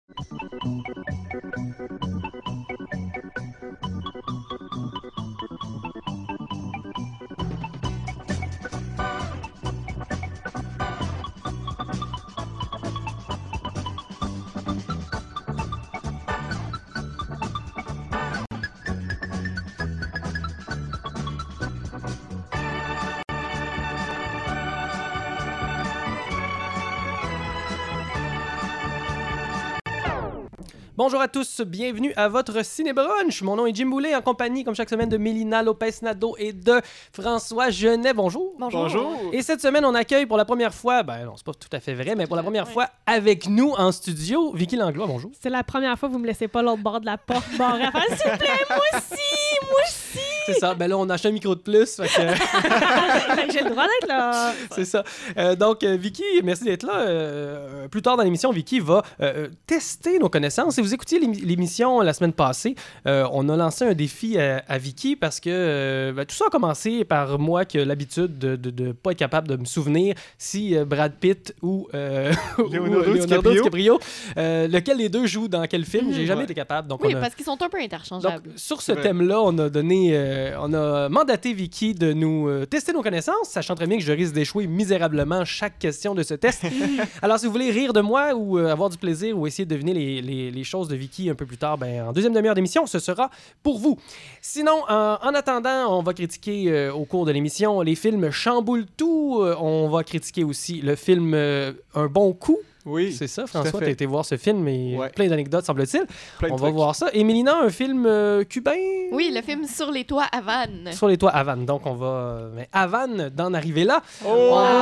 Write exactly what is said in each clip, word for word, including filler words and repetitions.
Bonjour à tous, bienvenue à votre Ciné-Brunch. Mon nom est Jim Boulet, en compagnie, comme chaque semaine, de Mélina Lopez-Nadeau et de François Genet. Bonjour. Bonjour. Bonjour. Et cette semaine, on accueille pour la première fois, ben non, c'est pas tout à fait vrai, mais pour la première ouais. fois avec nous en studio, Vicky Langlois. Bonjour. C'est la première fois que vous me laissez pas l'autre bord de la porte barrée à faire « S'il vous plaît, moi aussi, moi aussi! » C'est ça, ben là, on a acheté un micro de plus. Fait que... J'ai le droit d'être là. C'est ça. Euh, donc, euh, Vicky, merci d'être là. Euh, plus tard dans l'émission, Vicky va euh, tester nos connaissances. Si vous écoutiez l'émission la semaine passée, euh, on a lancé un défi à, à Vicky parce que euh, ben, tout ça a commencé par moi qui ai l'habitude de ne pas être capable de me souvenir si euh, Brad Pitt ou, euh, Leonardo, ou Leonardo DiCaprio, DiCaprio euh, lequel des deux joue dans quel film. J'ai jamais ouais. été capable. Donc Oui, on a... parce qu'ils sont un peu interchangeables. Donc, sur ce ouais. thème-là, on a donné, euh, on a mandaté Vicky de nous euh, tester nos connaissances, sachant très bien que je risque d'échouer misérablement chaque question de ce test. Alors, si vous voulez rire de moi ou euh, avoir du plaisir ou essayer de deviner les, les, les choses de Vicky un peu plus tard, ben, en deuxième demi-heure d'émission, ce sera pour vous. Sinon, en, en attendant, on va critiquer euh, au cours de l'émission les films Chamboule tout. Euh, on va critiquer aussi le film euh, Un bon coup. Oui, C'est ça, tout à François, fait. t'as été voir ce film et Ouais. plein d'anecdotes, semble-t-il. Plein de On va trucs. voir ça. Et Mélina, un film euh, cubain? Oui, le film Sur les toits Havane. Sur les toits Havane. Donc, on va... Mais Havane, d'en arriver là. Oh!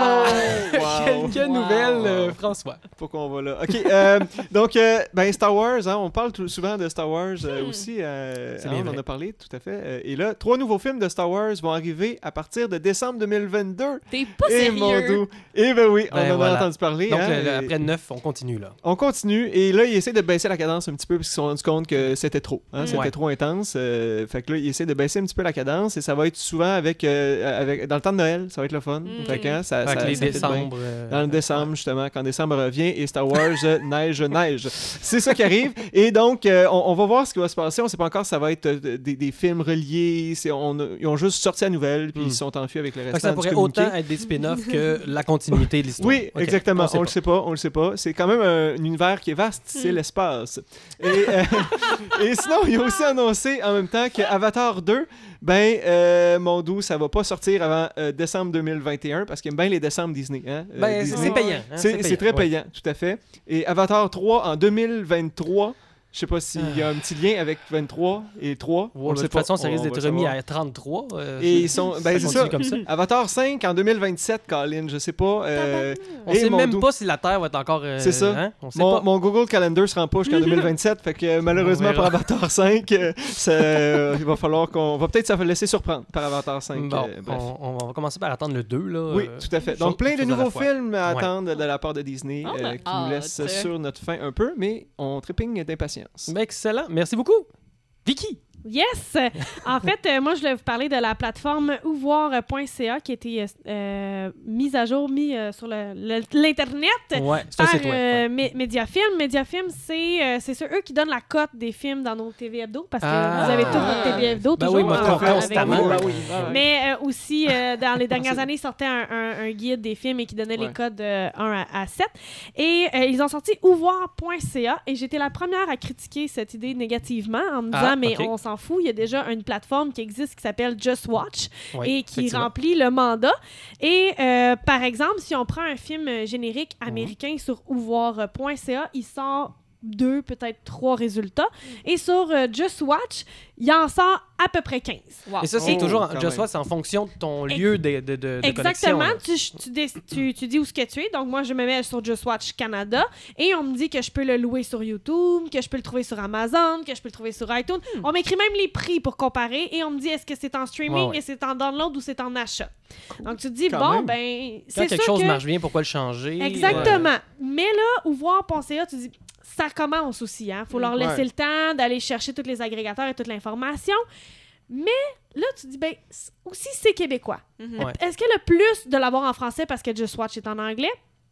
Wow. Wow. Quelques Wow. nouvelles, euh, François. Pourquoi on va là? OK, euh, donc, euh, ben Star Wars, hein, on parle tout- souvent de Star Wars euh, Hmm. aussi. Euh, C'est hein, bien on en vrai. a parlé, tout à fait. Euh, et là, trois nouveaux films de Star Wars vont arriver à partir de décembre deux mille vingt-deux. T'es pas Et mon sérieux. doux. Et ben oui, Ben on en voilà. a entendu parler. Donc, hein, le- le- et- après neuf, on continue, là. On continue, et là, ils essaient de baisser la cadence un petit peu, parce qu'ils se sont rendus compte que c'était trop. Hein, Mm. c'était Ouais. trop intense. euh, fait que là, ils essaient de baisser un petit peu la cadence, et ça va être souvent avec, euh, avec dans le temps de Noël, ça va être le fun. Mm. Fait que, hein, ça, Avec ça- les ça fait bien. décembre. euh, Dans le décembre, justement, quand décembre revient et Star Wars, euh, neige, neige. C'est ça qui arrive. Et donc, euh, on, on va voir ce qui va se passer. On ne sait pas encore si ça va être euh, des, des films reliés. C'est, on a- ils ont juste sorti la nouvelle, puis Hmm. ils se sont enfuis avec le Fait reste que ça du pourrait communiqué. autant être des spin-offs que la continuité de l'histoire. Oui, Ok, exactement. on sait On, le pas. sait pas, on le sait pas. C'est quand même un, un univers qui est vaste, c'est Mm. l'espace. Et, euh, et sinon, il a aussi annoncé en même temps que Avatar deux, ben, euh, mon doux, ça va pas sortir avant euh, décembre deux mille vingt et un, parce qu'il aime bien les décembre Disney. Hein? Euh, Ben, c'est Disney. c'est payant. hein, C'est, c'est très ouais. payant, tout à fait. Et Avatar trois en deux mille vingt-trois, je sais pas s'il y a un petit lien avec vingt-trois et trois. Ouais, on le de sait toute pas. façon, ça On- risque on va d'être le remis savoir. à trente-trois. euh, Et ils sont, ben, c'est continue ça. comme ça. Avatar cinq en deux mille vingt-sept, Colin, je sais pas. euh, On et sait mon même doux. pas si la Terre va être encore... euh, C'est ça. hein, On sait Mon, pas. mon Google Calendar se rend pas jusqu'en deux mille vingt-sept, fait que euh, malheureusement On pour verra. Avatar cinq, euh, ça, euh, il va falloir qu'on va peut-être se laisser surprendre par Avatar cinq. Bon, euh, bref. on, on va commencer par attendre le deux, là. Oui, euh, tout à fait. chose- Donc plein de chose à la nouveaux fois. films à Ouais. attendre de la part de Disney On euh, a qui nous hâte. laissent sur notre faim un peu, mais on trépigne d'impatience. Ben, excellent. Merci beaucoup. Vicky. Yes! En fait, euh, moi, je voulais vous parler de la plateforme ouvoir point c a qui a été euh, mise à jour, mise euh, sur le- le- l'Internet Ouais, c'est un par site web. euh, ouais. Mé- Mediafilm. Mediafilm, c'est euh, c'est ceux, eux qui donnent la cote des films dans nos T V Hebdo, parce que Ah. vous avez tout votre T V Hebdo, Ben toujours oui, moi, en- con- avec constamment. vous. Ben oui. Mais euh, aussi, euh, dans les dernières C'est- années, ils sortaient un, un- un guide des films et qui donnait Ouais. les codes de un à sept. Et euh, ils ont sorti ouvoir point c a et j'étais la première à critiquer cette idée négativement en me disant, Ah, mais ok. on s'en fout, il y a déjà une plateforme qui existe qui s'appelle Just Watch Oui, et qui effectivement. remplit le mandat. Et euh, par exemple, si on prend un film euh, générique américain sur ouvoir point c a, il sort deux, peut-être trois résultats. Et sur euh, Just Watch, il en sort à peu près quinze. Wow. Et ça, c'est Oh, toujours, quand Just même. Watch, c'est en fonction de ton Ex- lieu de, de, de, de Exactement. connexion, là. Tu, tu, dé- tu, tu dis où ce que tu es. Donc, moi, je me mets sur Just Watch Canada et on me dit que je peux le louer sur YouTube, que je peux le trouver sur Amazon, que je peux le trouver sur iTunes. On m'écrit même les prix pour comparer et on me dit est-ce que c'est en streaming, Ouais, ouais. est-ce que c'est en download ou c'est en achat. Donc, tu te dis, Quand bon, même. ben, Quand c'est quelque sûr chose que... marche bien, pourquoi le changer? Exactement. Mais là, ouvoir point c a, tu dis, ça commence aussi. Hein? Faut leur Ouais. laisser le temps d'aller chercher tous les agrégateurs et toute l'information. Mais là, tu dis, ben, c- aussi, c'est québécois. Mhm. Ouais. Est-ce que le plus de l'avoir en français parce que Just Watch est en anglais?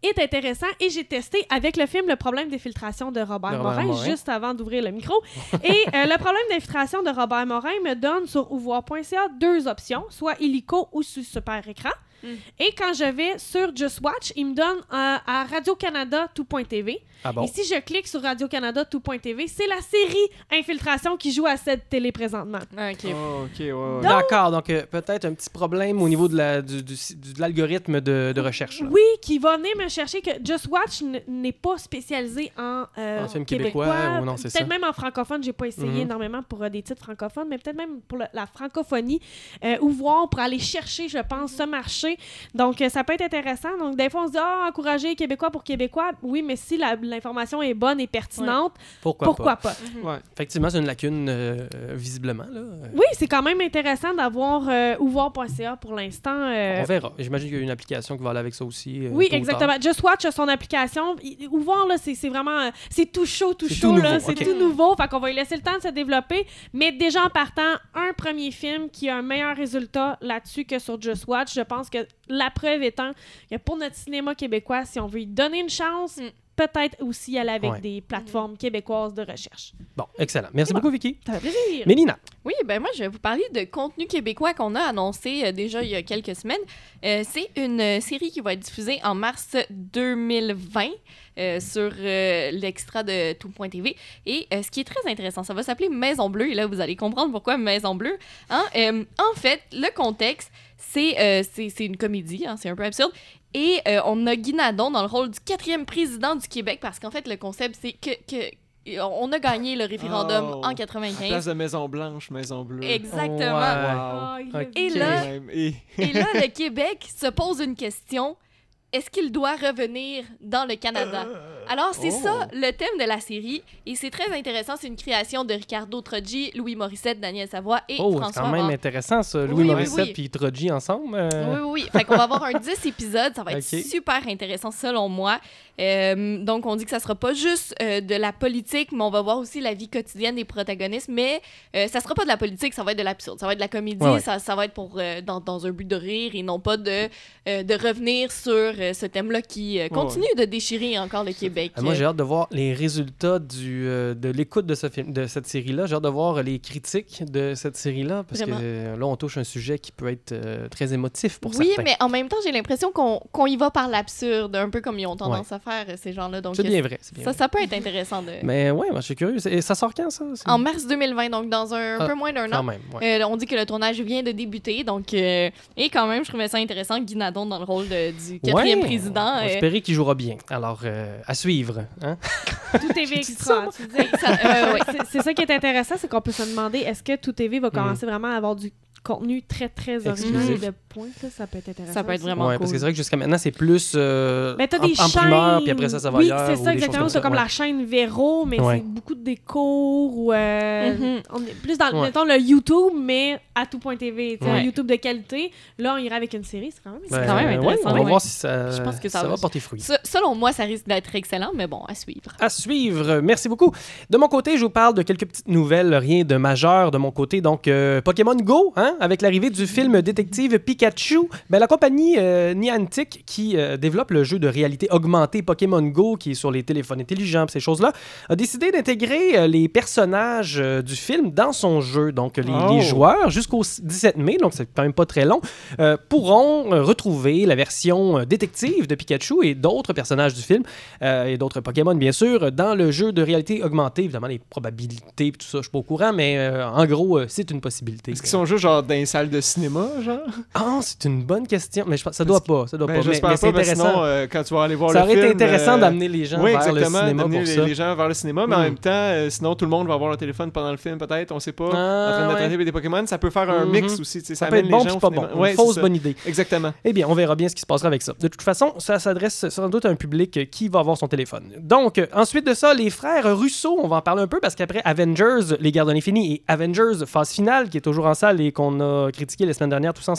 est intéressant et j'ai testé avec le film Le problème des filtrations de Robert, De Robert Morin, Morin. juste avant d'ouvrir le micro. Et euh, le problème d'infiltration de Robert Morin me donne sur ouvoir point c a deux options, soit illico ou sur super écran. Mm. Et quand je vais sur Just Watch, il me donne euh, à Radio-Canada tout point t v. Ah bon? Et si je clique sur Radio-Canada tout point t v, c'est la série Infiltration qui joue à cette télé présentement. Ah, OK. Oh, ok, ouais, ouais. D'accord, donc euh, peut-être un petit problème au niveau de, la, du, du- du- de l'algorithme de, de recherche. là. Oui, qui va venir me chercher que Just Watch n- n'est pas spécialisé en, euh, En film québécois, ou non, c'est peut-être ça. même en francophone. J'ai pas essayé Mhm. énormément pour euh, des titres francophones, mais peut-être même pour le- la francophonie, euh, ou voir pour aller chercher, je pense, ce marché. Donc, euh, ça peut être intéressant. Donc, des fois, on se dit, ah, encourager Québécois pour Québécois. Oui, mais si la- l'information est bonne et pertinente, Pourquoi, pourquoi pas? pas? Ouais. Effectivement, c'est une lacune, euh, euh, visiblement. Là. Euh, Oui, c'est quand même intéressant d'avoir euh, ouvoir point c a pour l'instant. euh, On verra. J'imagine qu'il y a une application qui va aller avec ça aussi. euh, Oui, tôt ou exactement. Just Watch a son application. Il- Ou voir, là, c'est c'est vraiment... euh, C'est tout chaud, tout C'est chaud, tout là. nouveau, C'est ok. tout nouveau. Fait qu'on va lui laisser le temps de se développer. Mais déjà en partant, un premier film qui a un meilleur résultat là-dessus que sur Just Watch, je pense que la preuve étant que pour notre cinéma québécois, si on veut lui donner une chance, Mm. peut-être aussi aller avec Ouais. des plateformes québécoises de recherche. tard. Bon, excellent. Merci C'est bon. beaucoup, Vicky. Ça fait plaisir. Mélina. Oui, ben moi, je vais vous parler de contenu québécois qu'on a annoncé euh, déjà il y a quelques semaines. Euh, c'est une euh, série qui va être diffusée en mars deux mille vingt euh, sur euh, l'extra de tout point t v. Et euh, ce qui est très intéressant, ça va s'appeler Maison Bleue. Et là, vous allez comprendre pourquoi Maison Bleue. Hein? Euh, en fait, le contexte, c'est euh, c'est c'est une comédie, hein, c'est un peu absurde. Et euh, on a Guy Nadon dans le rôle du quatrième président du Québec parce qu'en fait, le concept, c'est que... que on a gagné le référendum Oh. en Place quatre-vingt-quinze. de Maison Blanche, Maison Bleue. Exactement. Ouais. Wow. Ah, il a Ok. Et dit. là- Quand même. Et- Et là, le Québec se pose une question. Est-ce qu'il doit revenir dans le Canada? Alors, c'est Oh. ça le thème de la série. Et c'est très intéressant. C'est une création de Ricardo Troggi, Louis Morissette, Daniel Savoie et Oh, c'est François quand même Bard. intéressant, ça. Oui, Louis oui, Morissette oui. puis Troji ensemble. euh, Oui, oui, oui. Fait qu'on va avoir un dix épisodes. Ça va être Ok. super intéressant, selon moi. Euh, donc, on dit que ça sera pas juste euh, de la politique, mais on va voir aussi la vie quotidienne des protagonistes. Mais euh, ça sera pas de la politique, ça va être de l'absurde. Ça va être de la comédie. Ouais, ouais. Ça, ça va être pour euh, dans, dans un but de rire et non pas de, euh, de revenir sur euh, ce thème-là qui euh, continue de déchirer encore le Québec. Ah, moi, j'ai hâte de voir les résultats du, euh, de l'écoute de, ce film, de cette série-là. J'ai hâte de voir les critiques de cette série-là, parce Vraiment. que euh, là, on touche un sujet qui peut être euh, très émotif pour Oui, certains. mais en même temps, j'ai l'impression qu'on qu'on y va par l'absurde, un peu comme ils ont tendance à faire, euh, ces gens-là. Donc, C'est bien vrai. C'est bien ça, vrai. ça peut être intéressant. De... Mais ouais, moi, je suis curieux. Et ça sort quand, ça? C'est- En mars deux mille vingt, donc dans un Ah, peu moins d'un Quand an. même, ouais. Euh, on dit que le tournage vient de débuter, donc euh, et quand même, je trouvais ça intéressant, Guy Nadon dans le rôle de- du quatrième Ouais, président. On va euh, espérer qu'il jouera bien. Alors, euh, à suivre. Hein? Tout T V Extra, tu dis. ça- euh, ouais. C'est- C'est ça qui est intéressant, c'est qu'on peut se demander est-ce que Tout T V Mm. va commencer vraiment à avoir du contenu très, très original Exclusif. et de pointe. Là, ça peut être intéressant. Ça peut être aussi. vraiment Ouais, cool. parce que c'est vrai que jusqu'à maintenant, c'est plus euh, Mais t'as en, des en chaînes... primeur, puis après ça, ça va oui, ailleurs. c'est ou ça, des choses exactement. comme C'est ça, comme ouais. la chaîne Véro, mais Ouais. c'est beaucoup de décors ou... euh, Mhm. On est plus dans, Ouais. mettons, le YouTube, mais à tout point T V. Tu sais, Ouais. un YouTube de qualité. Là, on irait avec une série. C'est quand même... Ben, quand même ouais, intéressant, on va ouais. voir si ça, Je pense que ça ça va- va porter fruit. Se- Selon moi, ça risque d'être excellent, mais bon, à suivre. À suivre. Merci beaucoup. De mon côté, je vous parle de quelques petites nouvelles, rien de majeur de mon côté. Donc, euh, Pokémon Go, hein, avec l'arrivée du film Détective Pikachu, ben, la compagnie euh, Niantic, qui euh, développe le jeu de réalité augmentée Pokémon Go, qui est sur les téléphones intelligents, pis ces choses-là, a décidé d'intégrer euh, les personnages euh, du film dans son jeu. Donc, les, Oh. les joueurs, jusqu'au dix-sept mai, donc c'est quand même pas très long, euh, pourront euh, retrouver la version euh, détective de Pikachu et d'autres personnages du film euh, et d'autres Pokémon, bien sûr, dans le jeu de réalité augmentée. Évidemment, les probabilités et tout ça, je suis pas au courant, mais euh, en gros, euh, c'est une possibilité. Est-ce qu'ils sont juste genre dans les salles de cinéma, genre? Ah, c'est une bonne question, mais je pense ça doit pas, ça doit Ben, pas. Mais, j'espère mais c'est pas, parce que intéressant. sinon, euh, quand tu vas aller voir ça le aurait film... été intéressant euh, d'amener les gens oui, vers exactement, le cinéma d'amener pour les, ça. les gens vers le cinéma, mais en Mm. même temps, euh, sinon tout le monde va avoir leur téléphone pendant le film, peut-être, on sait pas, Ah, en train ouais. d'attraper des Pokémon. Ça peut faire un Mhm. mix aussi, tu sais, Ça ça peut amène être bon les puis gens au pas bon. cinéma. Une Ouais, c'est fausse ça. bonne idée. Exactement. Eh bien, on verra bien ce qui se passera avec ça. De toute façon, ça s'adresse sans doute à un public euh, qui va avoir son téléphone. Donc, euh, ensuite de ça, les frères Russo, on va en parler un peu parce qu'après Avengers, Les Gardes de l'Infini et Avengers Phase Finale, qui est toujours en salle et qu'on a critiqué la semaine dernière tous ensemble,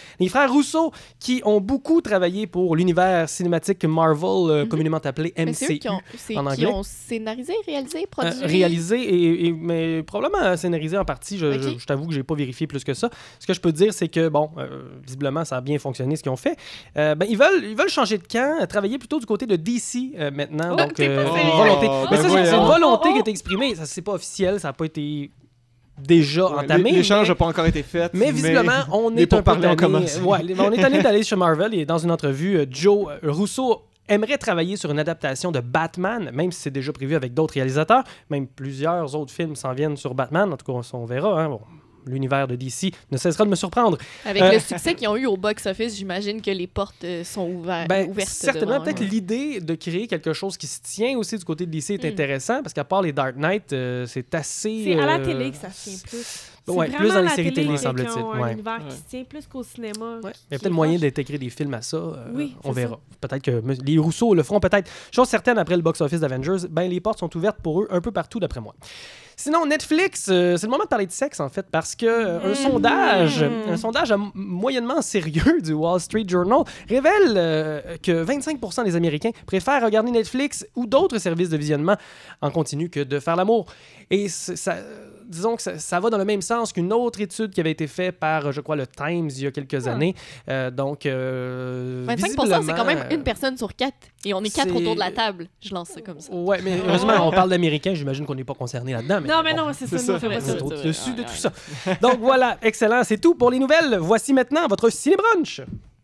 Les frères Russo, qui ont beaucoup travaillé pour l'univers cinématique Marvel, euh, Mhm. communément appelé Mais c'est eux M C U. qui ont, c'est en qui anglais. ont scénarisé, réalisé, Euh, produit. réalisé et, et- mais probablement scénarisé en partie. Je, Ok. je- je t'avoue que j'ai pas vérifié plus que ça. Ce que je peux te dire, c'est que bon, euh, visiblement, ça a bien fonctionné ce qu'ils ont fait. Euh, ben, ils veulent, ils veulent changer de camp, euh, travailler plutôt du côté de D C euh, maintenant. Oh, donc, t'es pas euh, sérieux? une volonté. Oh, mais ben ça, c'est- c'est une voyons. volonté Oh, oh, qui est exprimée. Ça, c'est pas officiel, ça n'a pas été déjà Ouais, entamé. L'échange mais- n'a pas encore été fait. Mais visiblement, on les est un peu pourparlers ont tanné. commencé. Ouais, les- on est allé d'aller chez Marvel et dans une entrevue, euh, Joe euh, Russo aimerait travailler sur une adaptation de Batman, même si c'est déjà prévu avec d'autres réalisateurs. Même plusieurs autres films s'en viennent sur Batman. En tout cas, on verra. Hein. Bon, l'univers de D C ne cessera de me surprendre. Avec Euh, le succès qu'ils ont eu au box-office, j'imagine que les portes euh, sont ouvertes. Ben, ouvertes certainement, devant peut-être eux. l'idée de créer quelque chose qui se tient aussi du côté de D C est Mm. intéressant parce qu'à part les Dark Knight, euh, c'est assez. C'est à la euh, télé que ça se tient plus. C'est ouais, vraiment plus dans les la séries télé télé, qui semble-t-il, ont un ouais. univers Ouais. qui se tient plus qu'au cinéma. Ouais. Il y a qui peut-être est moyen proche. d'intégrer des films à ça. euh, Oui, on c'est verra. Peut-être que me- les Rousseau le feront peut-être. Chose certaine, après le box-office d'Avengers, ben, les portes sont ouvertes pour eux un peu partout, d'après moi. Sinon, Netflix, euh, c'est le moment de parler de sexe, en fait, parce que euh, un Mhm. sondage, un sondage à m- moyennement sérieux du Wall Street Journal révèle euh, que vingt-cinq pour cent des Américains préfèrent regarder Netflix ou d'autres services de visionnement en continu que de faire l'amour. Et c'est- ça, disons que ça, ça va dans le même sens qu'une autre étude qui avait été faite par, je crois, le Times il y a quelques Ah. années. Euh, donc, euh, vingt-cinq pour cent, c'est quand même visiblement, une personne sur quatre. Et on est quatre c'est- autour de la table. Je lance ça comme ça. Ouais, mais heureusement, on parle d'Américains, j'imagine qu'on n'est pas concerné là-dedans. Non, mais bon, non, c'est c'est ça. ça. nous, on fait pas on ça. est c'est vrai. au-dessus de Ouais, tout ouais. ça. Donc voilà, excellent, c'est tout pour les nouvelles. Voici maintenant votre ciné-brunch.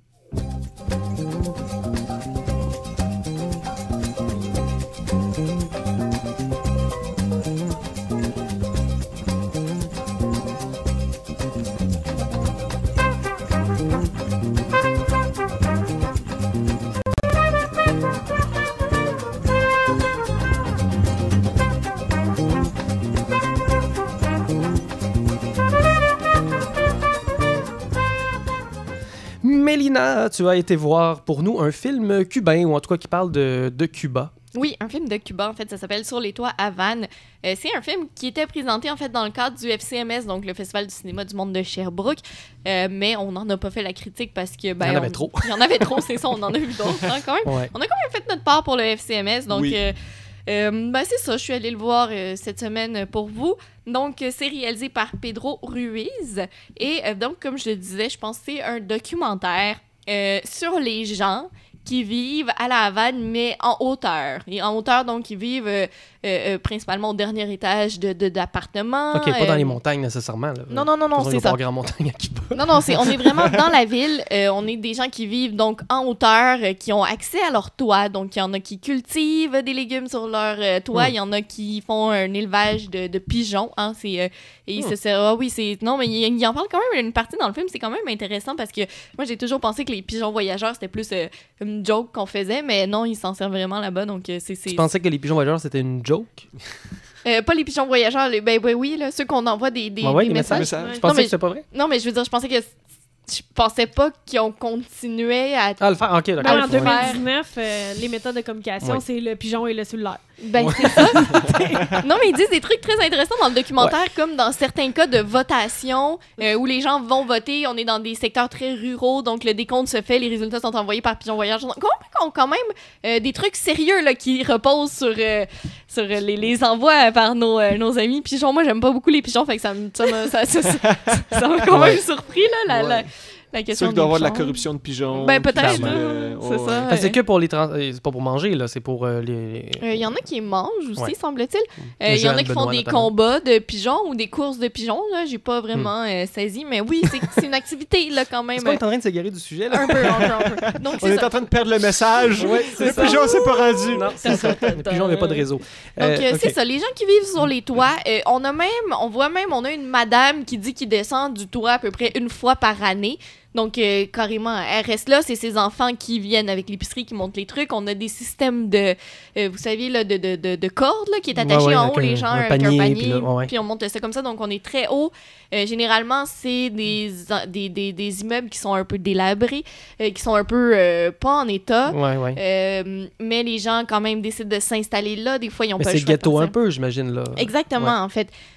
Mélina, tu as été voir pour nous un film cubain, ou en tout cas qui parle de, de Cuba. Oui, un film de Cuba, en fait, ça s'appelle Sur les toits Havane. Euh, c'est un film qui était présenté, en fait, dans le cadre du F C M S, donc le Festival du cinéma du monde de Sherbrooke, Euh, mais on n'en a pas fait la critique parce que... Ben, Il y en avait on- trop. Il y en avait trop, c'est ça, on en a vu d'autres, hein, quand même. Ouais. On a quand même fait notre part pour le F C M S, donc... Oui. euh, euh, ben c'est ça, je suis allée le voir euh, cette semaine pour vous. Donc, euh, c'est réalisé par Pedro Ruiz. Et euh, donc, comme je le disais, je pense que c'est un documentaire euh, sur les gens qui vivent à la Havane, mais en hauteur. Et en hauteur, donc, ils vivent euh, euh, euh, principalement au dernier étage de, de, d'appartements. Ok, pas dans euh, les montagnes nécessairement. Là. Non, non, non, non, Faisons c'est une ça. pas grande montagne à Cuba. Non, non, c'est, on est vraiment dans la ville. Euh, on est des gens qui vivent donc en hauteur, euh, qui ont accès à leur toit. Donc, il y en a qui cultivent des légumes sur leur euh, toit. Il Hmm. y en a qui font un élevage de, de pigeons. Hein, c'est, euh, et Hmm. c'est, c'est- ah oui, c'est... Non, mais il, il en parle quand même une partie dans le film. C'est quand même intéressant parce que moi, j'ai toujours pensé que les pigeons voyageurs, c'était plus euh, une joke qu'on faisait. Mais non, ils s'en servent vraiment là-bas. Donc, euh, c'est... c'est... Tu pensais que les pigeons voyageurs, c'était une joke? Euh, pas les pigeons voyageurs. Les... Ben, ben oui, là, ceux qu'on envoie des, des, Ouais, ouais, des les messages. messages. Je Non, pensais mais- que c'était pas vrai? Non, mais je veux dire, je pensais que... Je pensais pas qu'ils ont continué à... Ah, le faire, ok, d'accord. Ben, en Ouais. deux mille dix-neuf, euh, les méthodes de communication, Ouais. c'est le pigeon et le cellulaire. Ben, c'est ça. Non, mais ils disent des trucs très intéressants dans le documentaire, comme dans certains cas de votation, euh, où les gens vont voter. On est dans des secteurs très ruraux, donc le décompte se fait, les résultats sont envoyés par pigeon voyageur. Donc, on a quand même euh, des trucs sérieux là, qui reposent sur, euh, sur euh, les, les envois par nos, euh, nos amis pigeons. Moi, j'aime pas beaucoup les pigeons, fait que ça me- ça m'a ça, ça, ça, ça m'a quand même Ouais. surpris, là, la, la, la question Ceux qui doivent des avoir de la pigeons. corruption de pigeons. Ben, peut-être, puis, là, euh, c'est ouais, ça. ouais. Parce que c'est que pour les trans... euh, c'est pas pour manger, là, c'est pour euh, les... Il y en a qui mangent aussi, Ouais. semble-t-il. Les Il y en jeunes a qui font Benoît, des notamment. combats de pigeons ou des courses de pigeons. Là, j'ai pas vraiment euh, saisi, mais oui, c'est, c'est une activité là quand même. Est-ce qu'on est en train de s'égarer du sujet, là? Un peu, un peu, un peu. Donc On c'est est ça. en train de perdre le message. Ouais, c'est le ça. pigeon s'est pas rendu. Non, c'est ça. Les pigeons n'avaient pas de réseau. Donc Euh, euh, ok. c'est ça, les gens qui vivent sur les toits, euh, on a même, on voit même, on a une madame qui dit qu'il descend du toit à peu près une fois par année. Donc, euh, carrément, elle reste là. C'est ses enfants qui viennent avec l'épicerie, qui montent les trucs. On a des systèmes de, euh, vous savez, là, de, de, de, de cordes là, qui est attaché Ouais, ouais, en avec haut, un- les gens, un avec panier, un panier. puis là, ouais, ouais. Puis on monte ça comme ça. Donc, on est très haut. Euh, généralement, c'est des, des, des, des immeubles qui sont un peu délabrés, euh, qui sont un peu euh, pas en état. Ouais, ouais. Euh, mais les gens, quand même, décident de s'installer là. Des fois, ils n'ont Mais pas c'est le choix de ghetto un partir. peu, j'imagine, là. Exactement, Ouais. en fait.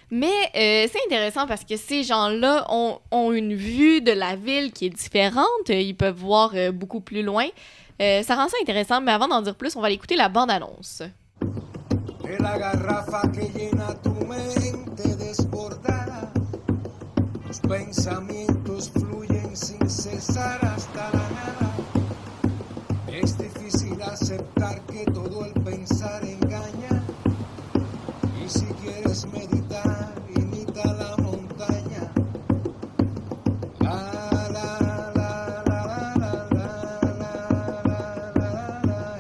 Mais euh, c'est intéressant parce que ces gens-là ont, ont une vue de la ville qui est différente. Ils peuvent voir euh, beaucoup plus loin. Euh, ça rend ça intéressant, mais avant d'en dire plus, on va aller écouter la bande-annonce. De la garrafa que llena tu mente desbordada, los pensamientos fluyen sin cesar hasta la nada. Es difícil aceptar que todo el pensar engaña. Y si quieres meditar, imita la montaña. La, la, la, la, la, la, la, la, la, la,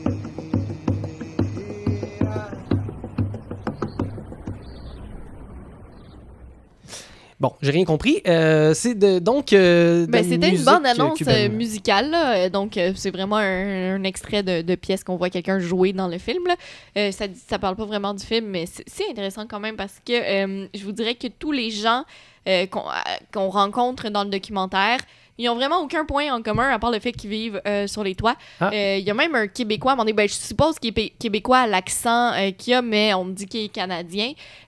Bon, j'ai rien compris. Euh, c'est de, donc. Euh, de Ben, la c'était une musique bande-annonce euh, cubaine. musicale, là. Euh, donc euh, c'est vraiment un, un extrait de, de pièce qu'on voit quelqu'un jouer dans le film. Là. Euh, ça, ça parle pas vraiment du film, mais c'est, c'est intéressant quand même parce que euh, je vous dirais que tous les gens euh, qu'on, euh, qu'on rencontre dans le documentaire, ils ont vraiment aucun point en commun à part le fait qu'ils vivent euh, sur les toits. Il Ah. euh, y a même un Québécois, à un moment donné, ben, je suppose qu'il est pé- Québécois à l'accent euh, qu'il a, mais on me dit qu'il est Canadien.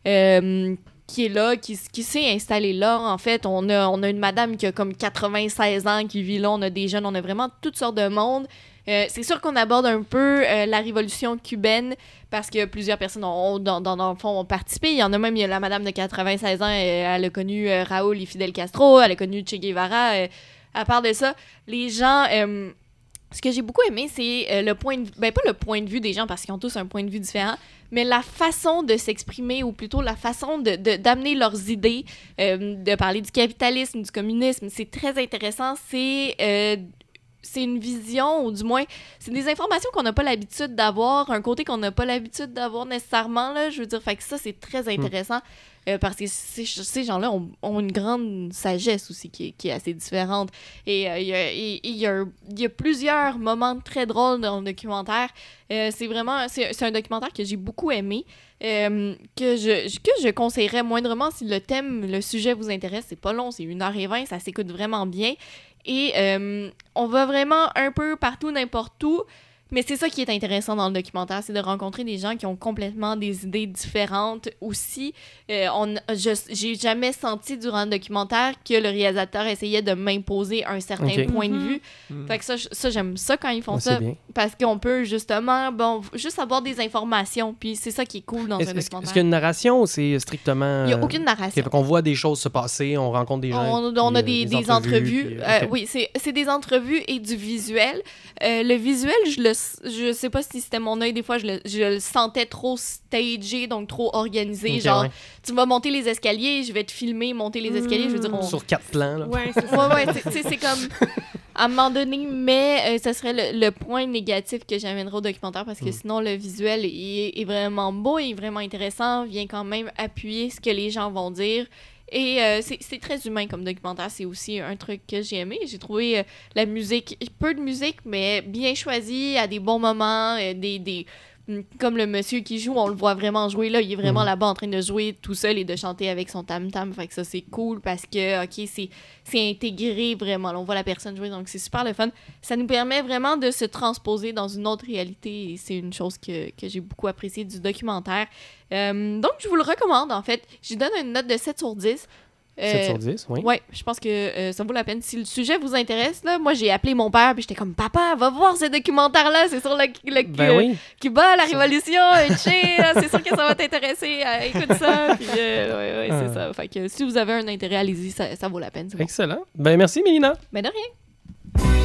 Euh, qui est là, qui, qui s'est installé là. En fait, on a, on a une madame qui a comme quatre-vingt-seize ans qui vit là, on a des jeunes, on a vraiment toutes sortes de monde. Euh, c'est sûr qu'on aborde un peu euh, la révolution cubaine parce que plusieurs personnes ont, dans, dans, dans le fond, ont participé. Il y en a même, il y a la madame de quatre-vingt-seize ans, elle, elle a connu euh, Raúl et Fidel Castro, elle a connu Che Guevara. Euh, à part de ça, les gens... Euh, ce que j'ai beaucoup aimé, c'est euh, le point de vue... Ben, pas le point de vue des gens, parce qu'ils ont tous un point de vue différent, mais la façon de s'exprimer, ou plutôt la façon de, de, d'amener leurs idées, euh, de parler du capitalisme, du communisme. C'est très intéressant. C'est... Euh, c'est une vision, ou du moins, c'est des informations qu'on n'a pas l'habitude d'avoir, un côté qu'on n'a pas l'habitude d'avoir nécessairement, là, je veux dire, fait que ça, c'est très intéressant, mm. euh, parce que ces, ces gens-là ont, ont une grande sagesse aussi qui est, qui est assez différente, et il euh, y, a, y, y, a, y a plusieurs moments très drôles dans le documentaire, euh, c'est vraiment, c'est, c'est un documentaire que j'ai beaucoup aimé, euh, que, je, que je conseillerais moindrement si le thème, le sujet vous intéresse, c'est pas long, c'est une heure vingt, ça s'écoute vraiment bien. Et euh, on va vraiment un peu partout, n'importe où. Mais c'est ça qui est intéressant dans le documentaire, c'est de rencontrer des gens qui ont complètement des idées différentes aussi. Euh, on, je, j'ai jamais senti durant le documentaire que le réalisateur essayait de m'imposer un certain Okay. point de Mm-hmm. vue. Mm. Fait que ça, ça, j'aime ça quand ils font Ouais, ça. c'est bien. Parce qu'on peut justement, bon, juste avoir des informations. Puis c'est ça qui est cool dans Est-ce, un est-ce- documentaire. est-ce qu'il y a une narration ou c'est strictement. Il n'y a euh, aucune narration. ok, fait qu'on voit des choses se passer, on rencontre des gens. On, on puis, a euh, des, des entrevues. puis, euh, euh, ok. oui, c'est, c'est des entrevues et du visuel. Euh, le visuel, je le je sais pas si c'était mon œil, des fois, je le, je le sentais trop stagé, donc trop organisé. Ok, genre, ouais. tu vas monter les escaliers, je vais te filmer monter les escaliers. Je veux dire, on... Sur quatre plans, là. Ouais, c'est ça. Ouais, ouais, c'est, c'est, c'est comme... À un moment donné, mais euh, ça serait le, le point négatif que j'amènerais au documentaire parce que Mm. sinon, le visuel est, est vraiment beau et vraiment intéressant, vient quand même appuyer ce que les gens vont dire. Et euh, c'est, c'est très humain comme documentaire. C'est aussi un truc que j'ai aimé. J'ai trouvé euh, la musique, peu de musique, mais bien choisie, à des bons moments, euh, des... des comme le monsieur qui joue, on le voit vraiment jouer là, il est vraiment Mhm. là-bas en train de jouer tout seul et de chanter avec son tam-tam, fait que ça c'est cool parce que, ok, c'est, c'est intégré vraiment, là, on voit la personne jouer, donc c'est super le fun. Ça nous permet vraiment de se transposer dans une autre réalité et c'est une chose que, que j'ai beaucoup appréciée du documentaire. Euh, donc je vous le recommande en fait, je lui donne une note de sept sur dix. Euh, sept sur dix, oui. Ouais, je pense que euh, ça vaut la peine. Si le sujet vous intéresse, là, moi j'ai appelé mon père puis j'étais comme papa, va voir ce documentaire-là, c'est sur le, le Ben oui. Cuba, la révolution, euh, Che, euh, c'est sûr que ça va t'intéresser. euh, écoute ça. Puis, euh, ouais, ouais, c'est Ah. ça. Fait que si vous avez un intérêt, allez-y, ça, ça vaut la peine. C'est bon. Excellent. Ben merci, Mélina. Mais de rien.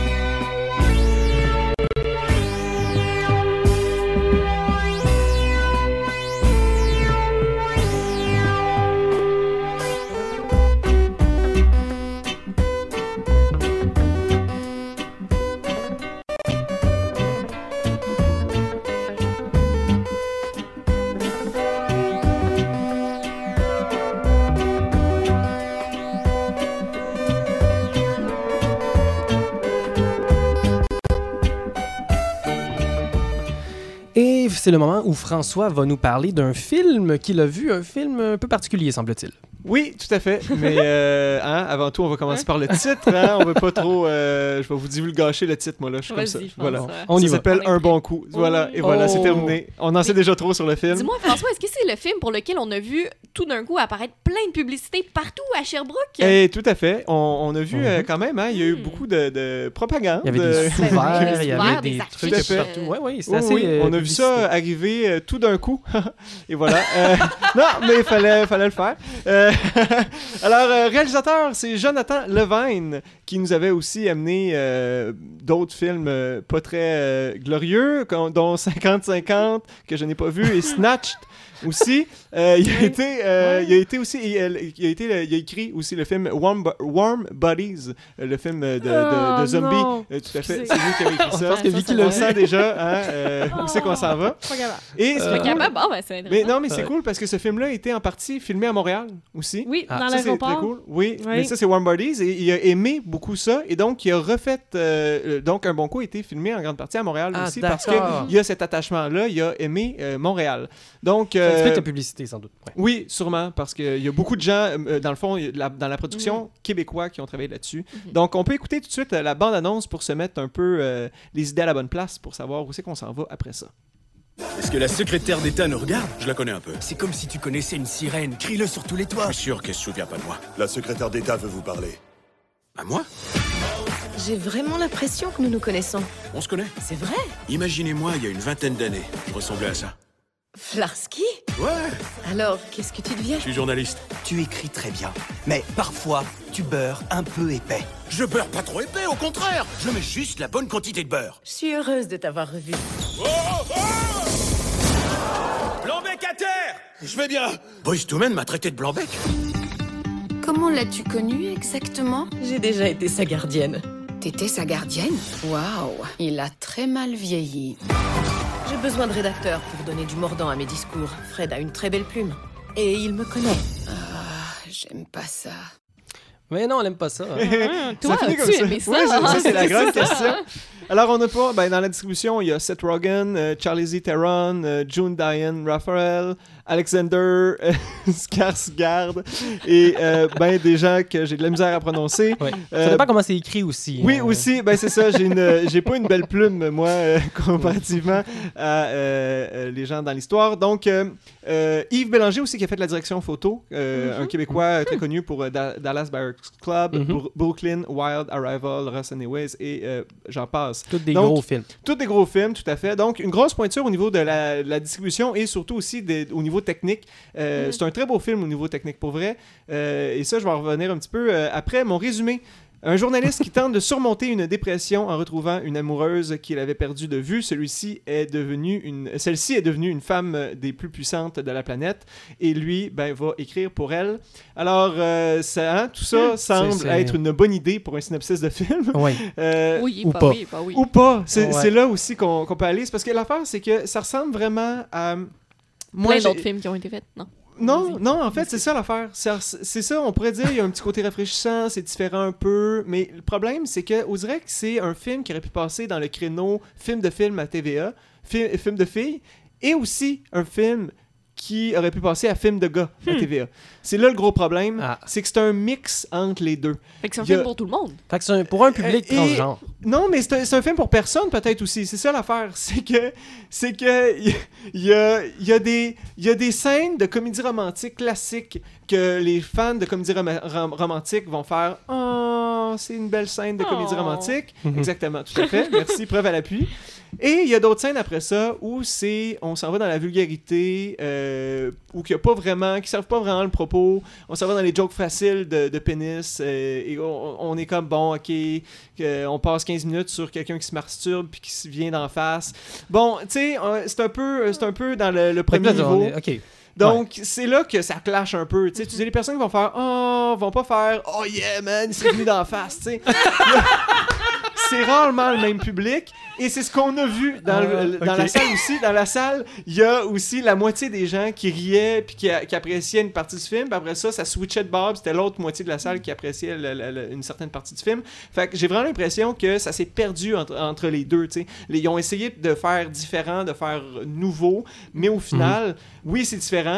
Et c'est le moment où François va nous parler d'un film qu'il a vu, un film un peu particulier, semble-t-il. Oui, tout à fait. Mais euh, hein, avant tout, on va commencer par le titre. Hein? On veut pas trop. Euh, je vais vous divulgacher le titre, moi là. Je suis comme ça. Vas-y, je pense, Voilà. euh, On y Ça va. s'appelle On est Un prêt. bon coup. Voilà. Et voilà, c'est Oh. terminé. On en sait déjà trop sur le film. Dis-moi, François, est-ce que c'est le film pour lequel on a vu tout d'un coup apparaître plein de publicités partout à Sherbrooke? Et tout à fait. On, on a vu Mhm. euh, quand même, hein, il y a eu Mm. beaucoup de, de propagande. Il y avait Euh, des sous-verts, il y avait sous-verts, des, des trucs affiches. de partout. Ouais, ouais, c'est Oui, assez. oui, euh, on a vu publicité. ça arriver euh, tout d'un coup. Et voilà. Euh, non, mais il fallait, fallait le faire. Euh, alors, euh, réalisateur, c'est Jonathan Levine, qui nous avait aussi amené euh, d'autres films euh, pas très euh, glorieux, com- dont cinquante cinquante, que je n'ai pas vu, et Snatched. Aussi, euh, il, a Oui. été, euh, Ouais. il a été aussi, il a, il a été, il a écrit aussi le film Warm, Bu- Warm Bodies, euh, le film de, de, de Oh, zombies. non. Euh, tout à fait, Excusez. c'est lui qui avait écrit Je ça. pense que ça, Vicky ça l'a On vu. sent déjà hein, euh, où c'est qu'on s'en va. Pas capable. Et Euh, c'est Pas cool. capable? Bon, ben, c'est intéressant. Mais non, mais c'est Ouais. cool parce que ce film-là a été en partie filmé à Montréal aussi. Oui, Ah, dans Ça, c'est très l'aéroport. cool. Oui, Oui. mais ça, c'est Warm Bodies. Et il a aimé beaucoup ça. Et donc, il a refait. euh, donc, Un bon coup a été filmé en grande partie à Montréal Ah, aussi parce d'accord. qu'il y a cet attachement-là. Il a aimé euh, Montréal. Donc, C'est un petit peu euh, de publicité, sans doute. Ouais. oui, sûrement, parce qu'il y a beaucoup de gens, euh, dans le fond, il y a de la- dans la Mm. production québécois qui ont travaillé là-dessus. Mhm. Donc, on peut écouter tout de suite euh, la bande-annonce pour se mettre un peu euh, les idées à la bonne place pour savoir où c'est qu'on s'en va après ça. Est-ce que la secrétaire d'État nous regarde? Je la connais un peu. C'est comme si tu connaissais une sirène. Crie-le sur tous les toits. Je suis sûr qu'elle se souvient pas de moi. La secrétaire d'État veut vous parler. À moi? J'ai vraiment l'impression que nous nous connaissons. On se connaît. C'est vrai? Imaginez-moi, il y a une vingtaine d'années, je ressemblais à ça. Flarsky? Ouais, Alors, qu'est-ce que tu deviens? je suis journaliste. Tu écris très bien. Mais parfois, tu beurres un peu épais. Je beurre pas trop épais, au contraire. Je mets juste la bonne quantité de beurre. Je suis heureuse de t'avoir revu. Blanc-bec à terre! Je vais bien. Boyz two Men m'a traité de blanc-bec. Comment l'as-tu connu exactement? J'ai déjà été sa gardienne. T'étais sa gardienne? Waouh, il a très mal vieilli. J'ai besoin de rédacteurs pour donner du mordant à mes discours. Fred a une très belle plume. Et il me connaît. Ah, j'aime pas ça. Mais non, on n'aime pas ça. hein. Ah, Toi, finit comme as-tu aimé ça? Oui, ça, ça, c'est la C'est grande ça. question. Alors, on a pas, ben, dans la distribution, il y a Seth Rogen, euh, Charlie Z. Theron, euh, June Diane Raphael, Alexander euh, Skarsgård et euh, ben des gens que j'ai de la misère à prononcer. Ouais. Euh, Ça dépend comment c'est écrit aussi. Oui, hein. aussi, ben c'est ça, j'ai une j'ai pas une belle plume, moi, euh, comparativement à euh, euh, les gens dans l'histoire. Donc, euh, euh, Yves Bélanger aussi, qui a fait de la direction photo, euh, un Québécois euh, très connu pour euh, Da- Dallas Buyers Club, Mhm. Bru- Brooklyn, Wild, Arrival, Russ Anyways, et euh, j'en passe. Tous des Donc, gros films. Tous des gros films, tout à fait. Donc, une grosse pointure au niveau de la, la distribution et surtout aussi des- au niveau technique. Euh, Mhm. C'est un très beau film au niveau technique, pour vrai. Euh, et ça, je vais en revenir un petit peu euh, après. Mon résumé. Un journaliste qui tente de surmonter une dépression en retrouvant une amoureuse qu'il avait perdue de vue. Celui-ci est devenu une, celle-ci est devenue une femme des plus puissantes de la planète et lui, ben, va écrire pour elle. Alors, euh, ça, hein, tout ça semble C'est- c'est- être une bonne idée pour un synopsis de film. Oui. Euh, Oui, Ou bah pas. oui, bah oui. ou pas. C'est Ouais. c'est là aussi qu'on qu'on peut aller. C'est parce que l'affaire, c'est que ça ressemble vraiment à. Moi, Plein j'ai- d'autres films qui ont été faits, non? Non, Vas-y. non, en fait, c'est ça l'affaire. C'est c'est ça, on pourrait dire, il y a un petit côté rafraîchissant, c'est différent un peu. Mais le problème, c'est que, on dirait que c'est un film qui aurait pu passer dans le créneau film de film à T V A, fi- film de filles, et aussi un film qui aurait pu passer à film de gars à T V A. C'est là le gros problème, Ah. c'est que c'est un mix entre les deux. Fait que c'est un Il y a- film pour tout le monde. Fait que c'est un- pour un public Euh, et- transgenre. Non, mais c'est un, c'est un film pour personne, peut-être aussi. C'est ça l'affaire. C'est que. C'est que. Il y, a, il y, a des- il y a des scènes de comédie romantique classiques que les fans de comédie rom- rom- romantique vont faire. Oh, c'est une belle scène de comédie Oh. romantique. Mhm. Exactement, tout à fait. Merci, preuve à l'appui. Et il y a d'autres scènes après ça où c'est. On s'en va dans la vulgarité, euh, ou qu'il y a pas vraiment. qui servent pas vraiment le propos. On s'en va dans les jokes faciles de, de pénis. euh, et on, on est comme, bon, ok. que on passe quinze minutes sur quelqu'un qui se masturbe puis qui se vient d'en face. Bon, tu sais, euh, c'est un peu c'est un peu dans le, le Fait que premier là, on niveau. est- OK. Donc, c'est là que ça clash un peu. Tu sais, tu dis, les personnes qui vont faire oh, vont pas faire oh yeah, man, il s'est venu d'en face. Tu sais, c'est rarement le même public. Et c'est ce qu'on a vu dans, Ah, le- dans ok. la salle aussi. Dans la salle, il y a aussi la moitié des gens qui riaient puis qui, qui appréciaient une partie du film. Puis après ça, ça switchait de bord. puis C'était l'autre moitié de la salle qui appréciait le- le- le- une certaine partie du film. Fait que j'ai vraiment l'impression que ça s'est perdu entre, entre les deux. Tu sais. Les- Ils ont essayé de faire différent, de faire nouveau. Mais au final, oui, c'est différent.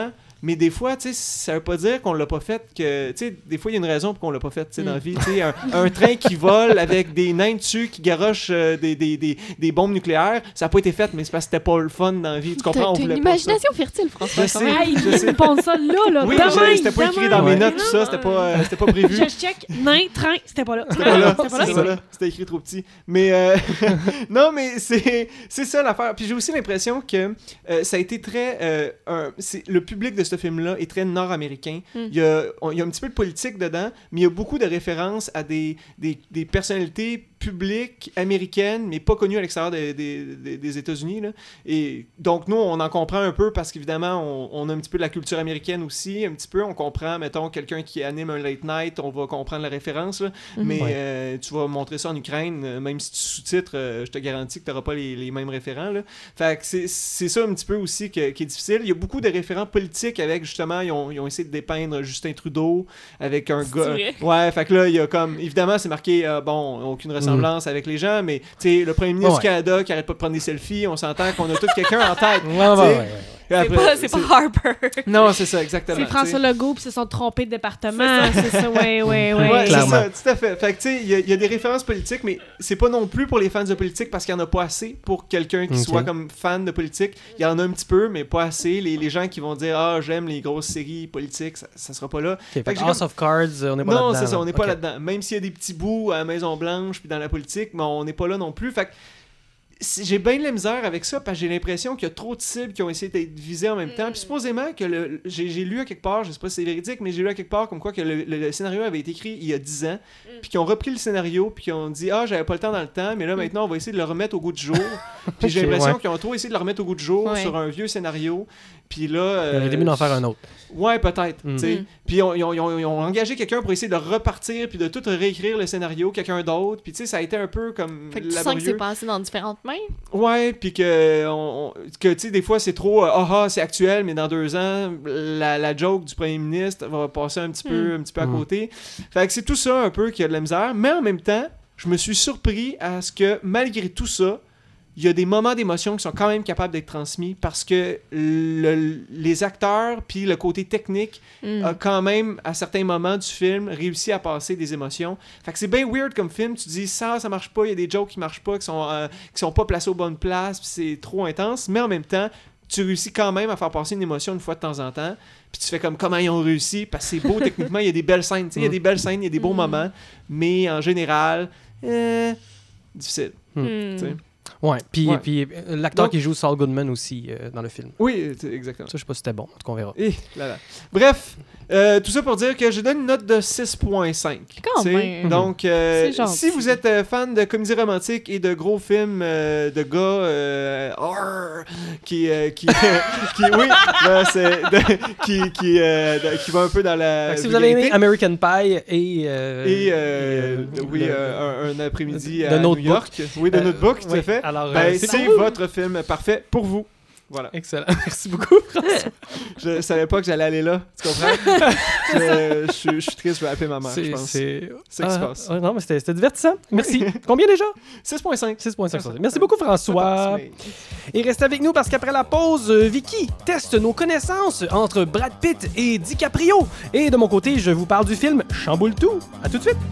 Mais des fois, tu sais, ça veut pas dire qu'on l'a pas fait, que, tu sais, des fois, il y a une raison pour qu'on l'a pas fait, tu sais, dans la vie. Tu sais, un, un train qui vole avec des nains dessus qui garochent euh, des, des, des, des bombes nucléaires, ça a pas été fait, mais c'est parce que c'était pas le fun dans la vie. Tu comprends? T'as, On t'as voulait une pas imagination fertile, François. Je sais. quand même. Hey, je sais. ils pondent ça là, là. Oui, demain, je- c'était pas demain. écrit dans mes Ouais. notes, tout ça, c'était pas, euh, c'était pas prévu. Je check, nain, train, c'était pas là. C'était pas là, C'était pas là. c'est ça, c'était écrit trop petit. Mais euh, non, mais c'est c'est ça l'affaire. Puis j'ai aussi l'impression que euh, ça a été très euh, un- c'est, le public de ce film-là est très nord-américain. Mm. Il y a on- il y a un petit peu de politique dedans, mais il y a beaucoup de références à des des, des personnalités publiques américaines, mais pas connues à l'extérieur des, des, des, des États-Unis. Là. Et donc nous, on en comprend un peu parce qu'évidemment, on, on a un petit peu de la culture américaine aussi, un petit peu. On comprend, mettons, quelqu'un qui anime un late night, on va comprendre la référence. Là. Mhm. Mais Ouais. euh, tu vas montrer ça en Ukraine, euh, même si tu sous-titres, euh, je te garantis que tu n'auras pas les, les mêmes référents. Là. Fait que c'est, c'est ça un petit peu aussi que- qui est difficile. Il y a beaucoup de référents politiques avec, justement, ils ont, ils ont essayé de dépeindre Justin Trudeau avec un C'est gars. vrai? Ouais, fait que là, il y a comme, évidemment, c'est marqué, euh, bon, aucune ressemblance avec les gens, mais tu sais, le premier ministre Ouais. du Canada qui arrête pas de prendre des selfies, on s'entend qu'on a tout quelqu'un en tête. Ouais, ouais, Tu sais, ouais, ouais. et C'est, après, pas, c'est pas Harper. Non, c'est ça, exactement. C'est François tu sais. Legault, puis ils se sont trompés de département. C'est ça, ouais, ouais, ouais. Ouais, c'est Clairement. ça, tout à fait. Fait que, tu sais, il y, a- il y a des références politiques, mais c'est pas non plus pour les fans de politique parce qu'il y en a pas assez pour quelqu'un qui Ok. soit comme fan de politique. Il y en a un petit peu, mais pas assez. Les, les gens qui vont dire « Ah, j'aime les grosses séries politiques », ça, ça sera pas là. Ok, fait que que j'ai House comme- of Cards, euh, on n'est pas Non, là-dedans. c'est ça, on n'est pas Ok. là-dedans. Même s'il y a des petits bouts à la Maison-Blanche puis dans la politique, mais on n'est pas là non plus. Fait que c'est- j'ai bien de la misère avec ça parce que j'ai l'impression qu'il y a trop de cibles qui ont essayé d'être visées en même temps. Puis supposément que le, j'ai, j'ai lu à quelque part, je sais pas si c'est véridique, mais j'ai lu à quelque part comme quoi que le, le- le scénario avait été écrit il y a dix ans, puis qu'ils ont repris le scénario, puis qu'ils ont dit « Ah, j'avais pas le temps dans le temps, mais là maintenant on va essayer de le remettre au goût du jour. » Puis j'ai Ok, l'impression ouais. qu'ils ont trop essayé de le remettre au goût du jour Ouais. sur un vieux scénario. Puis là... Il aurait euh, été mieux d'en faire un autre. Ouais, peut-être. Mm. tu sais. Mm. Puis ils ont, ils ont- ils ont- ils ont engagé quelqu'un pour essayer de repartir puis de tout réécrire le scénario, quelqu'un d'autre. Puis tu sais, ça a été un peu comme Fait que tu sens que laborieux. c'est passé dans différentes mains. Ouais, puis que, on- on- que tu sais, des fois c'est trop euh, ah ah, c'est actuel, mais dans deux ans, la, la joke du premier ministre va passer un petit peu, un petit peu à Mm. côté. Fait que c'est tout ça un peu qui a de la misère. Mais en même temps, je me suis surpris à ce que malgré tout ça, il y a des moments d'émotion qui sont quand même capables d'être transmis parce que le- les acteurs puis le côté technique Mm. a quand même, à certains moments du film, réussi à passer des émotions. Fait que c'est bien weird comme film. Tu te dis, ça, ça marche pas. Il y a des jokes qui marchent pas, qui sont, euh, qui sont pas placés aux bonnes places, puis c'est trop intense. Mais en même temps, tu réussis quand même à faire passer une émotion une fois de temps en temps. Puis tu fais comme comment ils ont réussi, parce que c'est beau techniquement. Il y a des belles scènes. tu sais, Il y a des belles scènes, il y a des beaux Mm. moments. Mais en général, euh, difficile. Mm. tu sais. Ouais, puis, Ouais. puis euh, l'acteur Donc- qui joue Saul Goodman aussi euh, dans le film. Oui, c'est- exactement. Ça, je sais pas si c'était bon. En tout cas, on verra. Et là, là. Bref, euh, tout ça pour dire que je donne une note de six virgule cinq. Quand tu sais. même. Donc, euh, C'est gentil. si vous êtes euh, fan de comédie romantique et de gros films euh, de gars euh, arr, qui, euh, qui, qui, oui, là, c'est, de- qui, qui, euh, de- qui va un peu dans la. Fait que si vous avez aimé vulgarité. American Pie et. euh, Et, euh, et, euh, oui, le- euh, un, un après-midi The à New Notebook. York. Oui, de Euh, Notebook, tout oui, à fait. alors, Ben, euh, c'est pour vous. votre film parfait pour vous. Voilà. Excellent. Merci beaucoup, François. Je savais pas que j'allais aller là. Tu comprends? je, je, je suis triste, je vais appeler ma mère, je C'est pense. c'est- C'est ça qui se Ah, passe. ah, non, mais c'était c'était divertissant. Merci. Combien déjà? six virgule cinq. six virgule cinq. Merci beaucoup, François. Et restez avec nous parce qu'après la pause, euh, Vicky teste nos connaissances entre Brad Pitt et DiCaprio. Et de mon côté, je vous parle du film Chamboule tout. À tout de suite.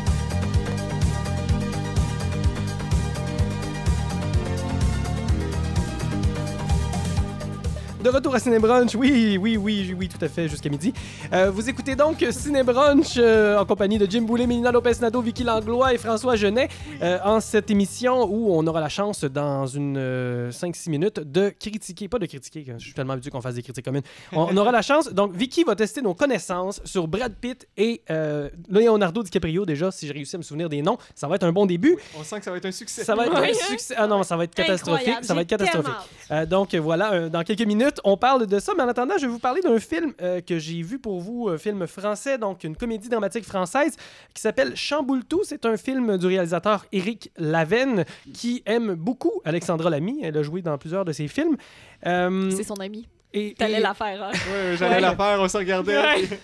De retour à Cinébrunch, oui, oui, oui, oui, tout à fait, jusqu'à midi. Euh, vous écoutez donc Cinébrunch euh, en compagnie de Jim Boulet, Mélina Lopez-Nadeau, Vicky Langlois et François Genet euh, en cette émission où on aura la chance, dans une euh, cinq six minutes, de critiquer, pas de critiquer, je suis tellement habitué qu'on fasse des critiques communes. On, on aura la chance, donc Vicky va tester nos connaissances sur Brad Pitt et euh, Leonardo DiCaprio, déjà, si j'ai réussi à me souvenir des noms, ça va être un bon début. On sent que ça va être un succès. Ça va être Oui, un hein? succès. Ah non, ça va être catastrophique. Incroyable, Ça va j'ai être catastrophique. tellement Euh, donc euh, voilà, euh, dans quelques minutes, on parle de ça. Mais en attendant, je vais vous parler d'un film euh, que j'ai vu pour vous, un film français, donc une comédie dramatique française qui s'appelle Chamboule tout. C'est un film du réalisateur Éric Laven qui aime beaucoup Alexandra Lamy. Elle a joué dans plusieurs de ses films. Euh, C'est son ami. et, T'allais et- la faire, hein? Ouais, j'allais Ouais. la faire, on se regardait. Ouais.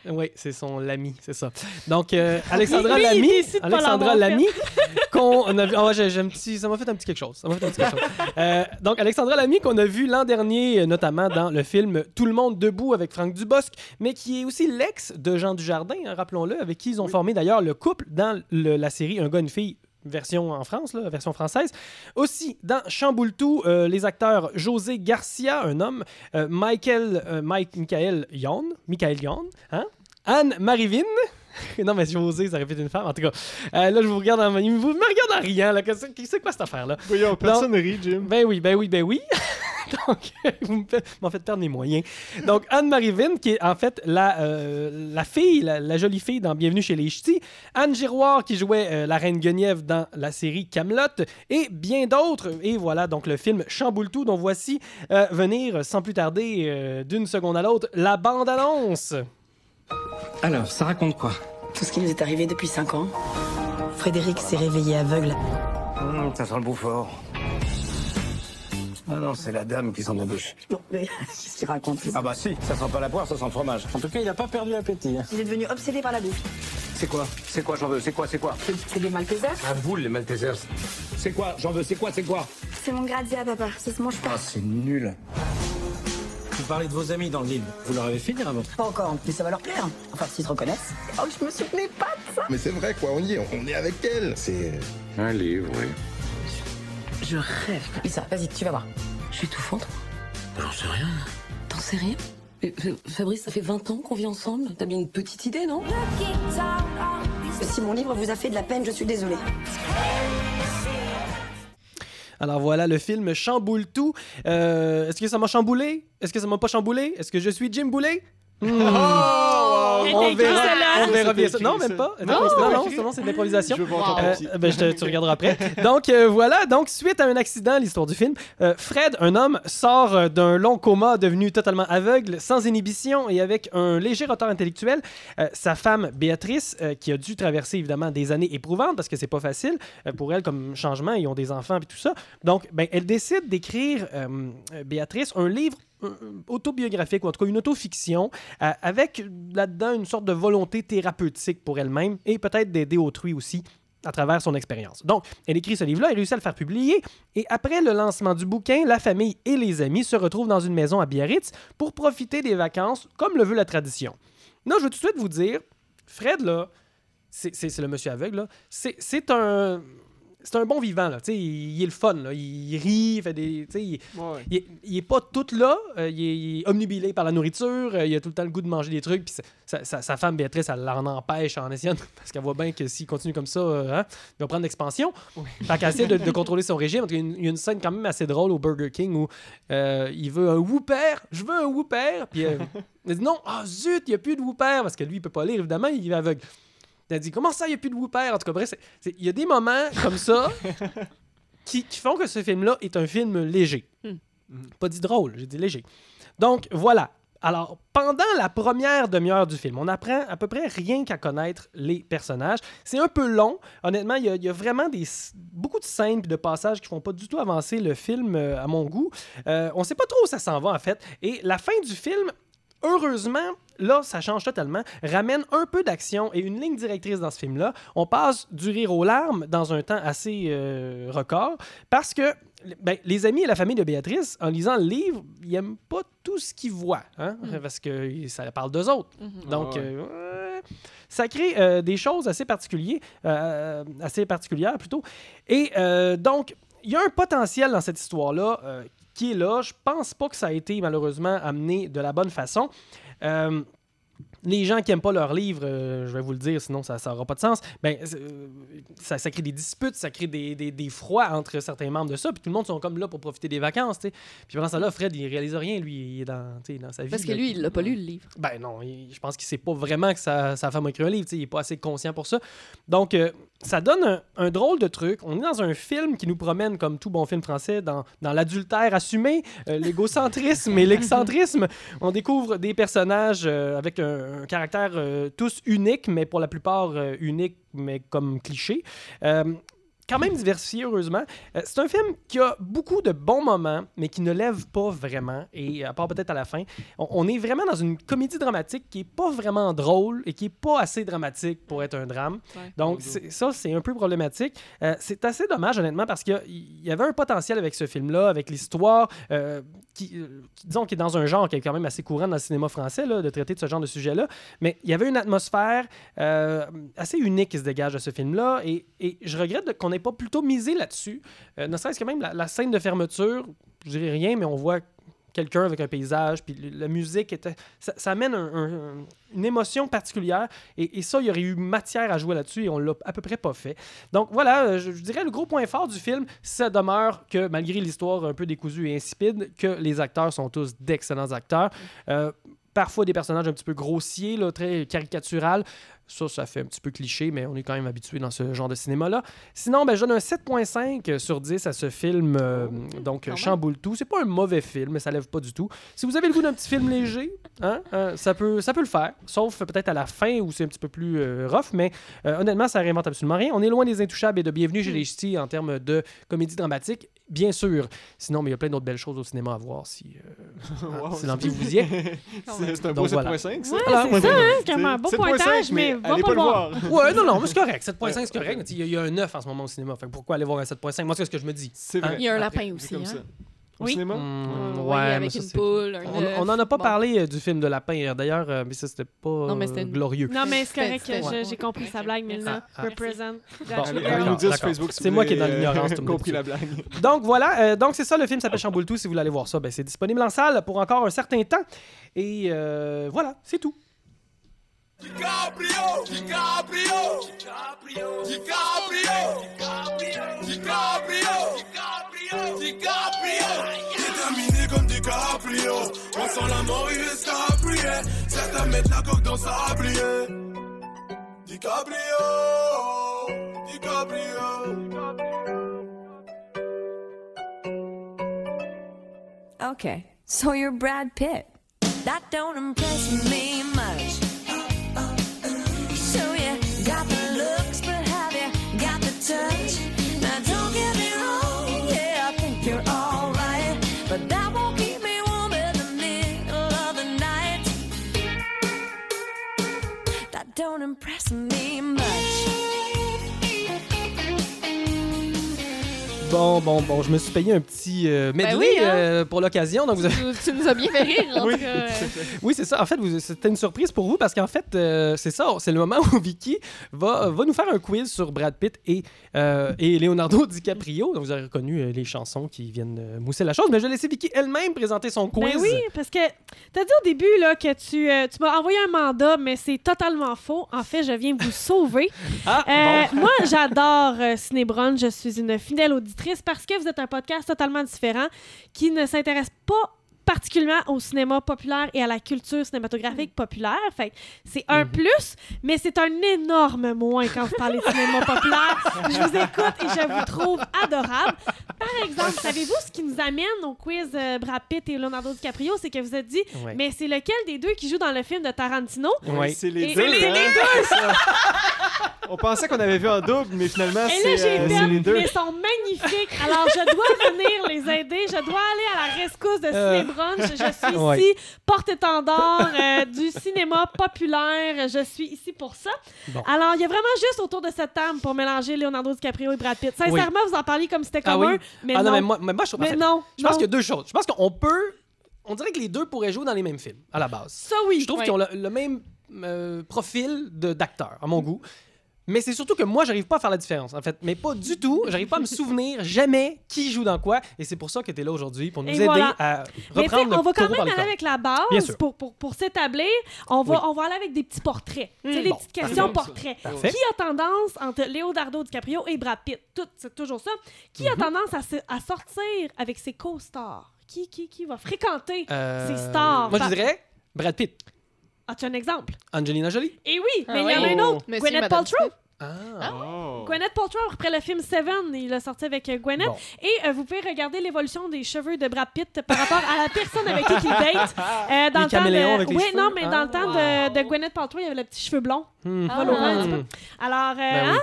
Oui, c'est son Lamy, c'est ça. Donc, euh, Alexandra Lui, il Lamy, décide de pas Alexandra l'avoir Lamy, qu'on a vu... Ah ouais, j'ai, j'ai un petit... ça m'a fait un petit quelque chose. Ça m'a fait un petit quelque chose. Euh, donc, Alexandra Lamy, qu'on a vu l'an dernier, euh, notamment dans le film Tout le monde debout avec Franck Dubosc, mais qui est aussi l'ex de Jean Dujardin, hein, rappelons-le, avec qui ils ont oui. formé d'ailleurs le couple dans le, la série Un gars, une fille, version en France, là, version française. Aussi, dans Chamboultou, euh, les acteurs José Garcia, un homme, euh, Michael, euh, Mike, Michael Yon, Michael Yon, hein? Anne Marivine. Non, mais José, ça répète une femme. En tout cas, euh, là, je vous regarde en... Vous me regardez en riant, là. C'est quoi cette affaire-là? Voyons, personne ne rit, Jim. Ben oui, ben oui, ben oui. Donc, vous m'en faites perdre mes moyens. Donc, Anne-Marie Vine, qui est en fait la, euh, la fille, la, la jolie fille dans Bienvenue chez les Ch'tis. Anne Giroir, qui jouait euh, la reine Guenièvre dans la série Kaamelott. Et bien d'autres. Et voilà, donc le film Chamboultou, dont voici euh, venir, sans plus tarder, euh, d'une seconde à l'autre, la bande-annonce. Alors, ça raconte quoi? Tout ce qui nous est arrivé depuis cinq ans. Frédéric s'est réveillé aveugle. Mmh, ça sent le Beaufort. Ah non, c'est la dame qui s'en embauche. Non, mais qu'est-ce qu'il raconte? Ah bah si, ça sent pas la poire, ça sent le fromage. En tout cas, il a pas perdu l'appétit. Il est devenu obsédé par la bouffe. C'est quoi? C'est quoi, j'en veux? C'est quoi, c'est quoi? C'est des Maltesers. À vous, les Maltesers. C'est quoi? J'en veux, c'est quoi, c'est quoi? C'est mon grazia, papa. Ça se mange pas. Ah, c'est nul. Vous parlez de vos amis dans le livre. Vous leur avez fait dire avant? Pas encore, mais ça va leur plaire. Enfin, s'ils se reconnaissent. Oh, je me souvenais pas de ça. Mais c'est vrai, quoi, on y est, on est avec elle. C'est... un livre, oui. Je rêve. Lisa, vas-y, tu vas voir. Je suis étouffante. J'en sais rien. T'en sais rien? Mais, Fabrice, ça fait vingt ans qu'on vit ensemble. T'as bien une petite idée, non? Si mon livre vous a fait de la peine, je suis désolée. Alors voilà le film Chamboultou. Euh, est-ce que ça m'a chamboulé? Est-ce que ça m'a pas chamboulé? Est-ce que je suis Jim Boulet? Mmh. Oh, wow. On verra, on verra bien ça. Non, ça. même pas. Non, non, c'est non, non, non, c'est de l'improvisation. Je veux voir ton euh, papier. ben, je te, tu regarderas après. Donc, euh, voilà. Donc, suite à un accident, l'histoire du film, euh, Fred, un homme, sort d'un long coma devenu totalement aveugle, sans inhibition et avec un léger retard intellectuel. Euh, sa femme, Béatrice, euh, qui a dû traverser, évidemment, des années éprouvantes parce que c'est pas facile euh, pour elle comme changement. Ils ont des enfants et tout ça. Donc, ben, elle décide d'écrire, euh, Béatrice, un livre autobiographique, ou en tout cas une autofiction, euh, avec là-dedans une sorte de volonté thérapeutique pour elle-même et peut-être d'aider autrui aussi à travers son expérience. Donc, elle écrit ce livre-là, elle réussit à le faire publier, et après le lancement du bouquin, la famille et les amis se retrouvent dans une maison à Biarritz pour profiter des vacances comme le veut la tradition. Là, je veux tout de suite vous dire, Fred, là, c'est, c'est, c'est le monsieur aveugle, là, c'est, c'est un... C'est un bon vivant, là. Tu sais, il, il est le fun, là. Il, il rit, il fait des... Tu sais, il, ouais. il, il est pas tout là. Euh, il, est, il est omnubilé par la nourriture. Euh, il a tout le temps le goût de manger des trucs. Puis sa, sa, sa femme, Béatrice, elle l'en empêche en essayant... Parce qu'elle voit bien que s'il continue comme ça, euh, hein, il va prendre l'expansion. Oui. Fait qu'elle essaie de, de contrôler son régime. En tout cas, il y a une scène quand même assez drôle au Burger King où euh, il veut un Whooper. Je veux un Whooper. Puis euh, il dit non, ah oh, zut, il n'y a plus de Whooper. Parce que lui, il peut pas lire, évidemment, il est aveugle. Elle dit, comment ça, il n'y a plus de Whooper? En tout cas, bref, il y a des moments comme ça qui, qui font que ce film-là est un film léger. Mm. Pas dit drôle, j'ai dit léger. Donc, voilà. Alors, pendant la première demi-heure du film, on apprend à peu près rien qu'à connaître les personnages. C'est un peu long. Honnêtement, il y, y a vraiment des, beaucoup de scènes et de passages qui ne font pas du tout avancer le film euh, à mon goût. Euh, on ne sait pas trop où ça s'en va, en fait. Et la fin du film... Heureusement, là, ça change totalement, ramène un peu d'action et une ligne directrice dans ce film-là. On passe du rire aux larmes dans un temps assez euh, record parce que ben, les amis et la famille de Béatrice, en lisant le livre, ils n'aiment pas tout ce qu'ils voient, hein, mm. parce que ça parle d'eux autres. Mm-hmm. Donc, ah ouais. euh, ça crée euh, des choses assez particulières, euh, assez particulières plutôt. Et euh, donc, il y a un potentiel dans cette histoire-là euh, qui est là. Je pense pas que ça a été malheureusement amené de la bonne façon. Euh, les gens qui n'aiment pas leur livre, euh, je vais vous le dire, sinon ça n'aura pas de sens, ben, euh, ça, ça crée des disputes, ça crée des, des, des froids entre certains membres de ça, puis tout le monde sont comme là pour profiter des vacances, t'sais. Puis pendant ça là, Fred, il réalise rien, lui, il est dans, dans sa vie. Parce que là, lui, il l'a pas lu, le livre. Ben non, il, je pense qu'il sait pas vraiment que sa, sa femme a écrit un livre, il est pas assez conscient pour ça. Donc, euh, ça donne un, un drôle de truc. On est dans un film qui nous promène, comme tout bon film français, dans, dans l'adultère assumé, euh, l'égocentrisme et l'excentrisme. On découvre des personnages euh, avec un, un caractère euh, tous uniques, mais pour la plupart euh, uniques, mais comme cliché. Euh, quand même diversifié, heureusement. Euh, c'est un film qui a beaucoup de bons moments, mais qui ne lève pas vraiment. Et à part peut-être à la fin, on, on est vraiment dans une comédie dramatique qui n'est pas vraiment drôle et qui n'est pas assez dramatique pour être un drame. Ouais. Donc, c'est, ça, c'est un peu problématique. Euh, c'est assez dommage, honnêtement, parce qu'il y, y avait un potentiel avec ce film-là, avec l'histoire, euh, qui, euh, qui, disons, qui est dans un genre qui est quand même assez courant dans le cinéma français, là, de traiter de ce genre de sujet-là. Mais il y avait une atmosphère euh, assez unique qui se dégage de ce film-là. Et, et je regrette de, qu'on n'ait pas plutôt misé là-dessus. Euh, ne serait-ce que même la, la scène de fermeture, je dirais rien, mais on voit quelqu'un avec un paysage, puis la musique, était, ça, ça amène un, un, une émotion particulière, et, et ça, il y aurait eu matière à jouer là-dessus, et on l'a à peu près pas fait. Donc voilà, je, je dirais le gros point fort du film, ça demeure que, malgré l'histoire un peu décousue et insipide, que les acteurs sont tous d'excellents acteurs. Euh, parfois des personnages un petit peu grossiers, là, très caricaturales. Ça, ça fait un petit peu cliché, mais on est quand même habitué dans ce genre de cinéma-là. Sinon, ben, je donne un sept virgule cinq sur dix à ce film, euh, donc chamboule tout. C'est pas un mauvais film, mais ça lève pas du tout. Si vous avez le goût d'un petit film léger, hein, euh, ça, peut, ça peut le faire, sauf peut-être à la fin où c'est un petit peu plus euh, rough, mais euh, honnêtement, ça réinvente absolument rien. On est loin des Intouchables et de Bienvenue chez les Ch'tis en termes de comédie dramatique, bien sûr. Sinon, mais il y a plein d'autres belles choses au cinéma à voir si, euh, wow, si l'envie vous y est. c'est, c'est un beau sept virgule cinq, voilà. ça? Ouais, c'est ça, hein, c'est comme un beau pointage, mais va allez pas, pas le voir. voir. Ouais, non, non, mais c'est correct. sept virgule cinq, c'est correct. Il y, y a un neuf en ce moment au cinéma. Fait que pourquoi aller voir un sept virgule cinq? Moi, c'est ce que je me dis. C'est vrai. Il y a un Après, lapin aussi. comme Hein? ça. Au oui. cinéma? Mmh, ouais, ouais, avec ça, une c'est... poule, un On, œuf. on en a pas bon. parlé euh, du film de lapin hier, d'ailleurs, euh, mais ça, c'était pas Non, mais c'était euh, une... glorieux. Non, mais c'est correct, C'était- je- ouais. j'ai compris sa blague, Mélina. Ah, ah. Represent. Bon, Gotcha, Allez, girl. allez nous dire sur d'accord. Facebook si C'est vous moi qui est voulez, dans l'ignorance, euh, tout le compris monde. la blague. Donc voilà, euh, donc c'est ça, le film s'appelle Chamboule tout. Si vous voulez aller voir ça, ben, c'est disponible en salle pour encore un certain temps. Et euh, voilà, c'est tout. DiCaprio, DiCaprio, DiCaprio, DiCaprio, DiCaprio, DiCaprio, déterminé comme DiCaprio, on sent la mort, il est sablier, c'est à mettre la coque dans sa sablier. DiCaprio, DiCaprio. Okay, so you're Brad Pitt. That don't impress me much. So you got the looks, but have you got the touch? Now don't get me wrong, yeah, I think you're alright, but that won't keep me warm in the middle of the night. That don't impress me much. Bon, bon, bon, je me suis payé un petit euh, medley Ben oui, hein? euh, pour l'occasion. Donc vous avez... Tu, tu nous as bien fait rire. En Oui. tout cas, euh. Oui, c'est ça. En fait, vous, c'était une surprise pour vous parce qu'en fait, euh, c'est ça. C'est le moment où Vicky va, va nous faire un quiz sur Brad Pitt et, euh, et Leonardo DiCaprio. Donc, vous avez reconnu euh, les chansons qui viennent euh, mousser la chose. Mais je vais laisser Vicky elle-même présenter son quiz. Ben oui, parce que t'as dit au début là, que tu, euh, tu m'as envoyé un mandat, mais c'est totalement faux. En fait, je viens vous sauver. Ah, Euh, bon. Moi, j'adore euh, Cinébrunch. Je suis une fidèle auditrice parce que vous êtes un podcast totalement différent qui ne s'intéresse pas particulièrement au cinéma populaire et à la culture cinématographique populaire. Fait que c'est un Mhm. plus, mais c'est un énorme moins quand vous parlez de cinéma populaire. Je vous écoute et je vous trouve adorable. Par exemple, savez-vous ce qui nous amène au quiz euh, Brad Pitt et Leonardo DiCaprio? C'est que vous êtes dit, Ouais. mais c'est lequel des deux qui joue dans le film de Tarantino? Ouais. C'est les Et- deux. c'est les- hein? les deux! On pensait qu'on avait vu en double, mais finalement, Et là, c'est, j'ai euh, fait, c'est les deux. mais ils sont magnifiques. Alors, je dois venir les aider. Je dois aller à la rescousse de Euh. Cinébrunch. Je suis Ouais. ici, porte-étendard euh, du cinéma populaire. Je suis ici pour ça. Bon. Alors, il y a vraiment juste autour de cette table pour mélanger Leonardo DiCaprio et Brad Pitt. Sincèrement, vous en parliez comme si c'était Ah commun, oui? mais ah non. non, mais moi, mais moi, je, en Mais fait, non, je pense non. qu'il y a deux choses. Je pense qu'on peut... On dirait que les deux pourraient jouer dans les mêmes films, à la base. Ça, oui. Je trouve Ouais. qu'ils ont le, le même euh, profil de, d'acteur, à mon goût. Mais c'est surtout que moi, j'arrive pas à faire la différence, en fait. Mais pas du tout. J'arrive pas à me souvenir jamais qui joue dans quoi. Et c'est pour ça que tu es là aujourd'hui, pour nous Et aider voilà. à Mais tu sais, reprendre on le va quand taureau par même les aller cornes. avec la Bien base sûr. pour, pour, pour s'établir. On va, Oui. on va aller avec des petits portraits. Tu sais, Mm. les Bon, petites questions parfait. portraits. Parfait. Qui a tendance, entre Leonardo DiCaprio et Brad Pitt, tout, c'est toujours ça, qui Mhm. a tendance à, se- à sortir avec ses co-stars? Qui, qui, qui va fréquenter Euh, ses stars? Moi, je Par- dirais Brad Pitt, As-tu un exemple? Angelina Jolie. Eh oui, Ah mais il y en a oui. un autre. Monsieur et Gwyneth Madame Paltrow. Smith. Ah. Oh. Gwyneth Paltrow, après le film Seven, il a sorti avec euh, Gwyneth. Bon. Et euh, vous pouvez regarder l'évolution des cheveux de Brad Pitt par rapport à la personne avec qui il date. Euh, dans Les le temps caméléons de... avec les Oui, cheveux? non, mais dans Ah. le temps de, de Gwyneth Paltrow, il y avait le petit cheveu blond. Hmm. Va l'ouvrir un petit peu. Hmm. Alors, euh, Ben oui. hein?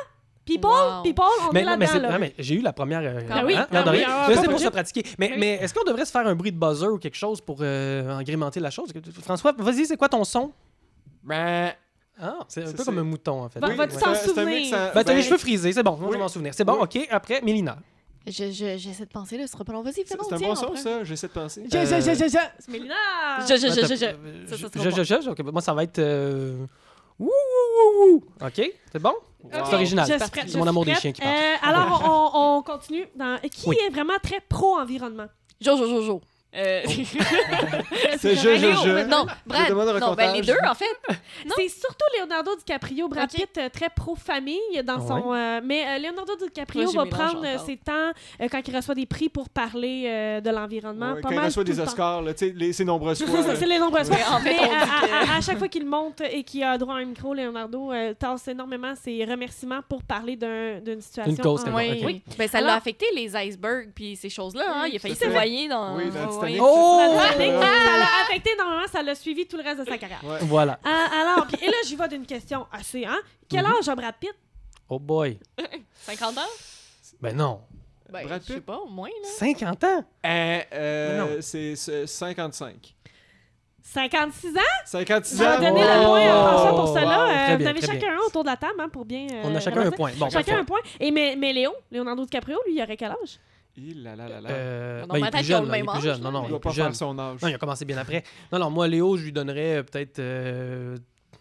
People, Wow. people, on Mais, est non, mais, là-dedans. c'est- là. non, mais j'ai eu la première. euh, Ah oui, hein, ah l'air de oui, rien. ah, Je pas sais pour pour se Jim. pratiquer. Mais, Oui. mais est-ce qu'on devrait se faire un bruit de buzzer ou quelque chose pour euh, agrémenter la chose? François, vas-y, c'est quoi ton son? Ben, Ah, c'est un Ça, peu c'est- comme un mouton, en fait. Va- Oui, vas-tu ouais. t'en c'est un- c'est un souvenir? mix en- Ben, t'as les ben, cheveux frisés, c'est bon, moi je oui. vais m'en souvenir. C'est bon, Oui. ok. Après, Mélina. Je, je, j'essaie de penser, là, ce sera pas long. Vas-y, fais C'est donc, c'est un tiens, bon son, après. ça? J'essaie de penser. Je, je, je, je, je. C'est Mélina! Je, je, je, Attends, je, je. euh, Ça, ça je, sera je, bon. je, je, ok, moi, ça va être. euh, Ouh, ouh, ouh, ouh. Ok, c'est bon? Ok, C'est original. je suis C'est prête, je mon suis amour des prête. chiens qui parle. Euh, alors, on, on continue. Dans... Qui Oui. est vraiment très pro-environnement? Jojo, Jojo. Euh... C'est je, je, Léo, je. Non, Brad. Je demande un Non, ben les recomptage. deux, en fait. Non. C'est surtout Leonardo DiCaprio, Brad Ok. Pitt, euh, très pro-famille dans Ah son... euh, mais euh, Leonardo DiCaprio Moi, j'ai va mélange prendre euh, encore. ses temps euh, quand il reçoit des prix pour parler euh, de l'environnement. Ouais, pas quand il mal reçoit tout des le temps. Oscars, là, tu sais, les- ses nombreuses C'est fois. ça, là. c'est les nombreuses fois. Ouais, en fait, Mais on euh, dit que- à, à- à chaque fois qu'il monte et qu'il a droit à un micro, Leonardo euh, tasse énormément ses remerciements pour parler d'un- d'une situation. Une cause, en- quelque Oui, Ok. Oui. Ben, ça Alors- l'a affecté, les icebergs, puis ces choses-là. Hein. Il a failli C'est se vrai. noyer dans... Oui, dans le Ouais, Titanic. ouais. Oh! Ça l'a- Euh, ça l'a affecté énormément, ça l'a suivi tout le reste de sa carrière. Ouais. Voilà. Ah, alors, puis- et là, j'y vais d'une question assez, hein? Quel âge a Brad Pitt? Oh boy. cinquante ans? Ben non. Ben, Brad je sais Pitt? pas, au moins, là. cinquante ans? Euh, euh, Non. c'est c'est cinquante-cinq. cinquante-six ans? cinquante-six On va ans. donner Oh! le point à François pour Wow, cela. Euh, très vous bien, avez très chacun bien. un autour de la table hein, pour bien. euh, On a chacun un ramasser. point. Bon, Chacun parfait. un point. Et mais, mais Léo, Leonardo DiCaprio, lui, il aurait quel âge? Il là là là là. Euh, Dans ben, il ma est tête, plus ils ont jeune, le là, il est même plus âge, jeune. là, Non, non, Il il est doit plus pas jeune. faire son âge. Non, il a commencé bien après. Non, non, moi, Léo, je lui donnerais euh, peut-être euh,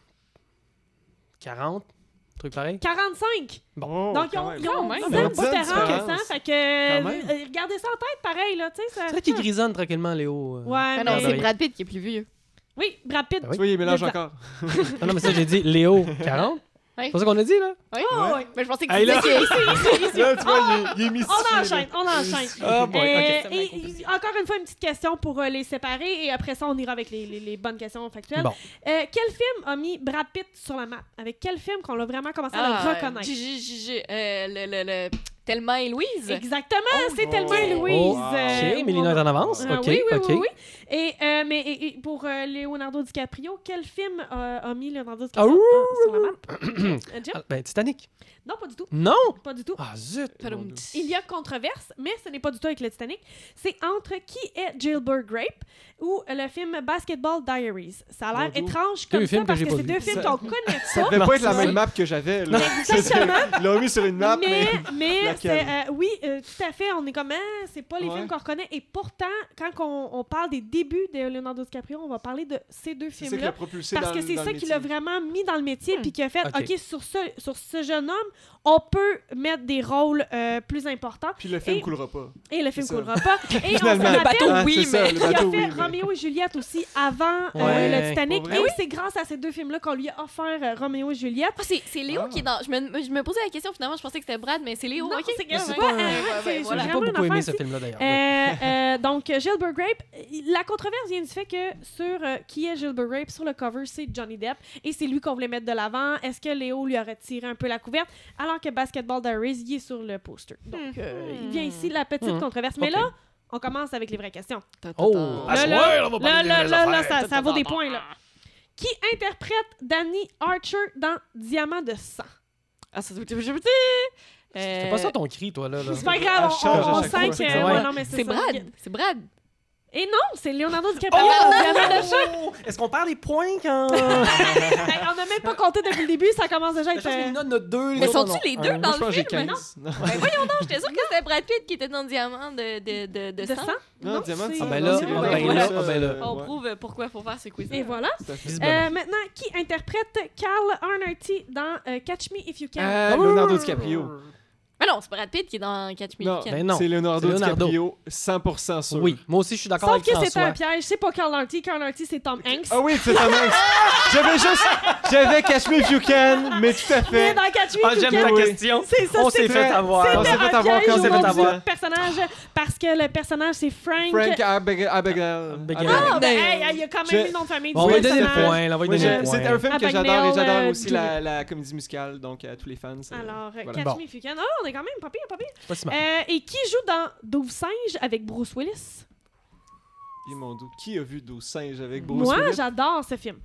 quarante, truc pareil. quarante-cinq! Bon, Donc, ils quand ont, même. ils ont Quand même. dix ans Ils ont de dix ans de différence. différence. hein, Fait que, Quand même. euh, gardez ça en tête, pareil, là, tu sais. ça- C'est vrai qu'il grisonne tranquillement, Léo. euh. Ouais, Ben non, mais- c'est Brad Pitt qui est plus vieux. Oui, Brad Pitt. Ben Tu vois, il mélange Le- encore. Non, non, mais ça, j'ai dit Léo, quarante. Ouais. C'est ça qu'on a dit, là? Oui, Oh, ouais. ouais. Mais je pensais que Hey, tu là. disais qu'il est ici. Là, tu vois, il est- il est mystifié. On là. enchaîne, on enchaîne. Ah, boy, Euh, ok. et, et encore une fois, une petite question pour euh, les séparer et après ça, on ira avec les, les- les bonnes questions factuelles. Bon. Euh, quel film a mis Brad Pitt sur la map? Avec quel film qu'on l'a vraiment commencé à Ah, le reconnaître? J- J- J- J- euh, le, le, le... Thelma et Louise. Exactement, c'est Oh. Thelma et Louise. Oh, euh, ok, Mélina est en avance. euh, Ok, oui, oui, ok. oui, oui. Et, euh, mais et- et pour euh, Leonardo DiCaprio, quel film euh, a mis Leonardo Ah, DiCaprio ouh! euh, sur la map? Euh, Jim? Ah, ben, Titanic. Non, pas du tout. Non! Pas du tout. Ah, zut! Padum. Il y a controverse, mais ce n'est pas du tout avec le Titanic. C'est entre qui est Gilbert Grape ou le film Basketball Diaries. Ça a l'air Mon Dieu. étrange Deux comme ça films que parce j'ai que pas c'est vus. deux films Ça- qu'on connaît Ça pas. devait pas être la Non. même map que j'avais. là. Exactement. Ils l'ont mis sur une map, mais. Mais, mais Laquelle? c'est, euh, oui, euh, tout à fait. On est comme, ah, c'est pas les Ouais. films qu'on reconnaît. Et pourtant, quand on, on parle des débuts de Leonardo DiCaprio, on va parler de ces deux C'est ça qui l'a films-là. propulsé Parce dans que le- c'est dans ça le qui l'a métier. vraiment mis dans le métier, puis qui a fait, Ok. OK, sur, ce, sur ce jeune homme, on peut mettre des rôles euh, plus importants. Puis le film Et- coulera pas. Et le film C'est ça. coulera pas. Et on se Finalement. rappelle Le bateau, qu'il Ah, oui, c'est ça, mais- le a bateau, fait oui, mais- Roméo et Juliette aussi avant euh, Ouais. le Titanic. Pour vrai? Et c'est grâce à ces deux films-là qu'on lui a offert euh, Roméo et Juliette. Ah, c'est c'est Léo Ah. qui est dans. Je me, je me posais la question, finalement, je pensais que c'était Brad, mais c'est Léo. Non, ok. c'est Ouais, c'est ouais, pas- ouais, euh, ouais, c'est- ouais, c'est voilà. J'ai vraiment pas une beaucoup aimé affaire ce aussi. film-là, d'ailleurs. Euh, euh, donc, Gilbert Grape, euh, la controverse vient du fait que sur euh, qui est Gilbert Grape, sur le cover, c'est Johnny Depp. Et c'est lui qu'on voulait mettre de l'avant. Est-ce que Léo lui aurait tiré un peu la couverte? Alors que Basketball Diaries, il est sur le poster. Donc, euh, il vient ici la petite Mhm. controverse. Mais Ok. là, on commence avec les vraies questions. Oh! Là, Ah, là, ouais, on va parler là, des là, vraies là, là, affaires. ça, ça vaut des points, là. Qui interprète Danny Archer dans Diamant de sang? Ah, ça doit être. Je C'est pas ça ton cri, toi, là. là. C'est pas Elle grave, on, change à on, on chaque sent fois, que... c'est ouais, vrai. non, mais c'est C'est ça. Brad. C'est Brad. Et non, c'est Leonardo DiCaprio Oh! dans Diamant de sang. Oh! Est-ce qu'on perd les points quand. Hey, on n'a même pas compté depuis le début, ça commence déjà à Je être... pense que euh, Mélina en a deux. Mais autres, sont-tu non. les deux Un. dans Moi, je pense le que j'ai film? quinze. Non, Ben voyons donc, j'étais sûre que c'était Brad Pitt qui était dans Diamant de, de, de, de, de sang. sang? non, Diamant, c'est- c'est- Ah, ben non, là, c'est ah, les ben deux, là, ça, ah, ben là. euh, On ouais. prouve pourquoi il faut faire ces quiz. Et voilà. Tout à fait. Visiblement. Euh, maintenant, qui interprète Carl Arnarty dans euh, Catch Me If You Can? Euh, Leonardo DiCaprio. Ah non, c'est Brad Pitt qui est dans Catch Me Non, If You Can. Ben non. c'est Leonardo, C'est Leonardo. DiCaprio, cent pour cent sûr. Oui, moi aussi, je suis d'accord Sauf avec que c'était François. un piège, c'est pas Carl Arnarty. Carl Arnarty, c'est Tom Hanks. Ah oui, c'est Tom Hanks. J'avais juste... J'avais Catch Me If You Can, mais tout à Mais fait. dans Catch Me Ah, If You j'aime Can, ta Oui. question. c'est ça, On c'est s'est fait avoir. C'était On s'est fait un avoir piège quand on s'est au fait nom avoir. du personnage parce que le personnage, c'est Frank... Frank Abagnale. Abagnale. Ah, ben, hey, hey, il y a quand même Je- le nom de famille Bon, on du va lui donner le personnage. point. là, on va lui Moi, donner j'ai- le c'est point. un film que Abagnale, j'adore et j'adore euh, aussi la, la comédie musicale, donc à tous les fans. c'est- Alors, euh, voilà. Catch Bon. Me If You Can. Ah, on est quand même pas pire, pas pire. Pas si mal. Euh, et qui joue dans douze singes avec Bruce Willis? Et mon Dieu, qui a vu douze singes avec Bruce Moi, Willis? j'adore ce film.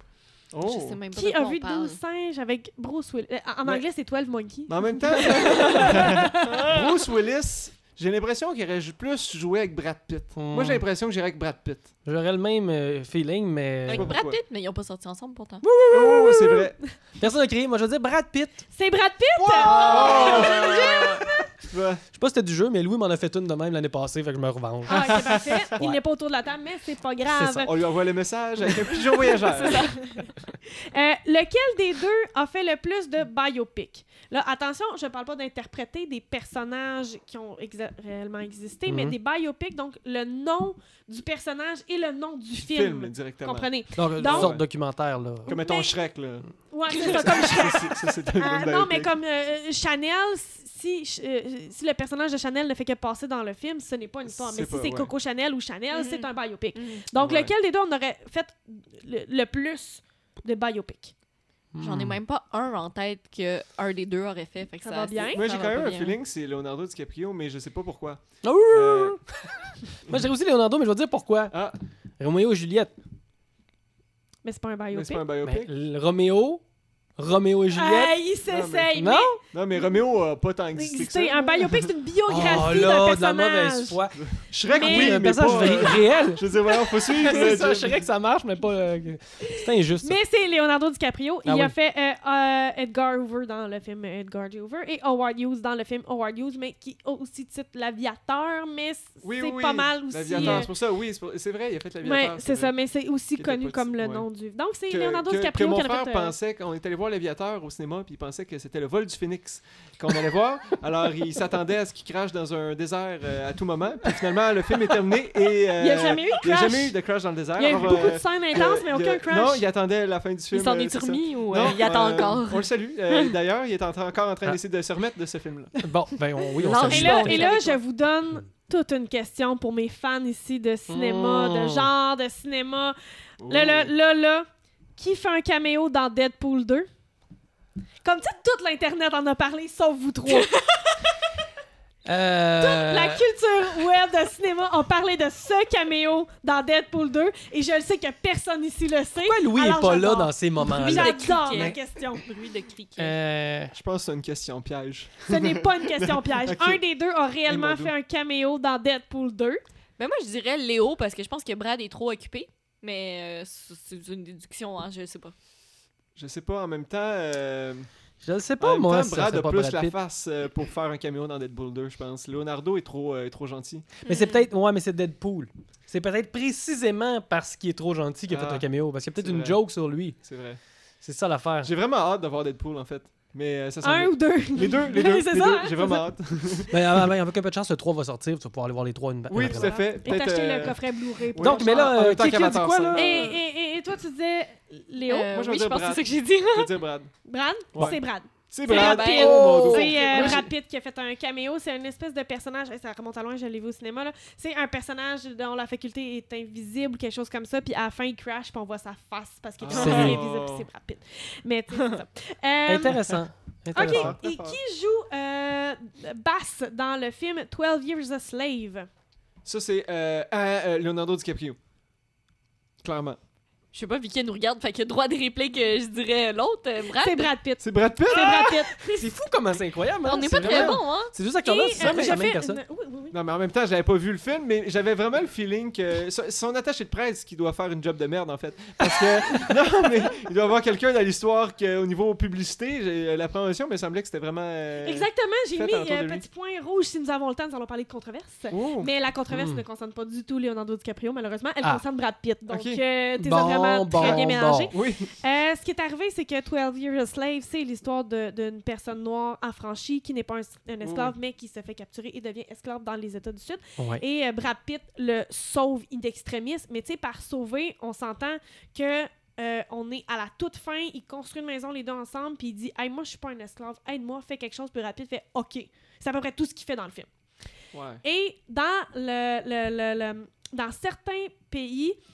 Oh. Je sais même pas Qui de quoi a on vu parle. douze singes avec Bruce Willis? Euh, En Mais- anglais, c'est twelve Monkeys. Mais en même temps, Bruce Willis, j'ai l'impression qu'il aurait ju- plus joué avec Brad Pitt. Moi, j'ai l'impression que j'irais avec Brad Pitt. J'aurais le même euh, feeling, mais... Avec pas Brad pourquoi. Pitt, mais ils ont pas sorti ensemble pourtant. Oh, c'est vrai. Personne n'a crié. Moi, je veux dire Brad Pitt. C'est Brad Pitt! Ouais. Je sais pas si c'était du jeu, mais Louis m'en a fait une de même l'année passée, fait que je me revanche. Ah, ok, parfait. Il Ouais. n'est pas autour de la table, mais c'est pas C'est grave. ça. On lui envoie le message avec un pigeon voyageur. Euh, lequel des deux a fait le plus de biopic? Là, attention, je ne parle pas d'interpréter des personnages qui ont exa- réellement existé, mais Mhm. des biopics, donc le nom du personnage et le nom du film. film, directement. Comprenez? Donc, une Donc- sorte de documentaire, là. Comme mettons Mais- Shrek, là. Ouais, c'est ça, comme Shrek. Ça, c'est- ça, c'est un Ah, bon non, mais biopic. comme euh, Chanel, si, euh, si le personnage de Chanel ne fait que passer dans le film, ce n'est pas une histoire. C'est Mais si pas- c'est ouais. Coco Chanel ou Chanel, Mhm. c'est un biopic. Mhm. Donc, Ouais. lequel des deux on aurait fait le, le plus de biopic? J'en ai même pas un en tête que un des deux aurait fait. fait que Ça ça, va bien? Moi, ça j'ai va quand même pas un bien. feeling, c'est Leonardo DiCaprio, mais je sais pas pourquoi. Oh! Euh, Moi, j'ai aussi Leonardo, mais je vais te dire pourquoi. Ah, Roméo et Juliette. Mais c'est pas un mais biopic. c'est pas un Ben, biopic. le Roméo, Roméo et Juliette. Hey, il s'essaye. Non? mais Non, mais Roméo a pas tant existé que ça. c'est un biopic, c'est une Oh biographie là, d'un de la personnage. mauvaise foi. Shrek, Mais- oui, un mais personnage pas... ré- euh, réel. Je veux dire, voilà, faut suivre. C'est là, ça, je Jim. dirais que ça marche, mais pas... euh, c'est injuste. ça. Mais c'est Leonardo DiCaprio. Ah il oui. a fait euh, euh, Edgar Hoover dans le film Edgar J. Hoover et Howard Hughes dans le film Howard Hughes, mais qui aussi titre L'Aviateur, mais c- Oui, c'est oui, oui. pas mal aussi. L'aviateur, euh, c'est pour ça, oui, c'est pour- c'est vrai, il a fait ouais, l'aviateur. c'est ça, vrai. mais c'est aussi Qui était connu pas comme petit, le ouais. nom du. Donc c'est Que- Leonardo que- DiCaprio que mon qui a frère fait. euh, pensait qu'on est allé voir l'aviateur au cinéma, puis il pensait que c'était le vol du Phénix qu'on allait voir. Alors, il s'attendait à ce qu'il crache dans un désert euh, à tout moment. Puis finalement, le film est terminé et... euh, Il y a jamais eu de Il n'y a crash. jamais eu de crash dans le désert. Il y a eu Alors, beaucoup euh, de scènes il y a- intenses, mais il y a- aucun crash. Non, il attendait la fin du film. Il s'en euh, est c'est ça. remis ou Non, euh, il attend euh, encore? On le salue. Euh, D'ailleurs, il est en train- encore en train d'essayer de se remettre de ce film-là. Bon, ben on- oui, on Non, salue. Et je- là, on est et là avec je toi. vous donne toute une question pour mes fans ici de cinéma, de Mm. genre de cinéma. Là, là, là, là, qui fait un caméo dans Deadpool deux? Comme ça, toute l'Internet en a parlé, sauf vous trois. Euh, La culture web de cinéma a parlé de ce caméo dans Deadpool deux et je le sais que personne ici le sait. Pourquoi Louis alors est pas là j'adore. dans ces moments-là? J'adore criquet. la question. Bruit de criquet. Euh, Je pense que c'est une question piège. Ce n'est pas une question piège. Ok. Un des deux a réellement Dis-moi d'où. fait un caméo dans Deadpool deux. Ben moi, je dirais Léo parce que je pense que Brad est trop occupé. Mais euh, c'est c'est une déduction, hein, je sais pas. Je sais pas, en même temps... euh, je ne sais En pas, même moi, temps, si ça Brad serait a pas plus Brad la Pitt. face euh, pour faire un caméo dans Deadpool deux, je pense. Leonardo est trop, euh, est trop gentil. Mais c'est peut-être... Ouais, mais c'est Deadpool. C'est peut-être précisément parce qu'il est trop gentil qu'il a Ah, fait un caméo. Parce qu'il y a peut-être c'est une vrai. joke sur lui. C'est vrai. C'est ça l'affaire. J'ai vraiment hâte de voir Deadpool, en fait. Mais euh, ça s'en Un vient. ou deux. Les deux, les deux, C'est les ça, deux. hein, J'ai c'est vraiment ça. hâte. Ben, ah, ben, avec un peu de chance, le trois va sortir. Tu vas pouvoir aller voir les trois une Oui, une tout après à fait. Et Peut-être, t'acheter euh, le coffret Blu-ray. pour Donc, le mais genre. là, en euh, même temps qui, qui a dit qu'Avatar quoi, cinq. là? Et, et, et toi, tu disais Léo. Euh, Moi, je vais oui, dire je pense que Brad. c'est ça que j'ai dit. Je vais dire Brad. Brad? Ouais. C'est Brad. C'est C'est Brad. Brad Pitt. Oh, mon Dieu. C'est euh, Moi, j'ai- Brad Pitt qui a fait un caméo. C'est une espèce de personnage. Ça remonte à loin, je l'ai vu au cinéma. là. C'est un personnage dont la faculté est invisible, quelque chose comme ça. Puis à la fin, il crash, puis on voit sa face parce qu'il est Ah. vraiment C'est lui. invisible. Puis c'est Brad Pitt. Mais tu sais, c'est ça. Euh, Intéressant. Intéressant. OK. Et qui joue euh, Bass dans le film twelve Years a Slave? Ça, c'est euh, à, euh, Leonardo DiCaprio. Clairement. Je sais pas, Vicky elle nous regarde, fait qu'il a droit de réplique, euh, je dirais l'autre, euh, Brad. C'est Brad Pitt. C'est Brad Pitt? C'est Brad Pitt. C'est fou comment c'est incroyable. hein? On n'est C'est pas très vraiment- bon, hein? C'est juste acteur-là, Et, c'est ça, euh, mais je la même fais personne. une- oui, oui, oui. Non, mais en même temps, j'avais pas vu le film, mais j'avais vraiment le feeling que son- son attaché de presse qui doit faire une job de merde, en fait. Parce que, non, mais il doit y avoir quelqu'un dans l'histoire qu'au niveau publicité, j'ai- la promotion me semblait que c'était vraiment. euh, Exactement, j'ai fait mis autour de un lui. petit point rouge si nous avons le temps, nous allons parler de controverse. Oh. Mais la controverse Mm. ne concerne pas du tout Leonardo DiCaprio, malheureusement. Elle Ah. concerne Brad Pitt. Donc, Ok. euh, t'es Bon, vraiment bon, très bien mélangé. bon. Oui. Euh, ce qui est arrivé, c'est que twelve Years a Slave, c'est l'histoire de- d'une personne noire affranchie qui n'est pas un, un esclave, mais qui se fait capturer et devient esclave dans les États du Sud. Ouais. Et euh, Brad Pitt le sauve in extremis. Mais tu sais, par sauver, on s'entend que euh, on est à la toute fin, il construit une maison les deux ensemble, puis il dit « Hey, moi, je suis pas un esclave, aide-moi, fais quelque chose. » Puis Brad Pitt fait « OK. » C'est à peu près tout ce qu'il fait dans le film. Ouais. Et dans, le, le- le- le- dans certains pays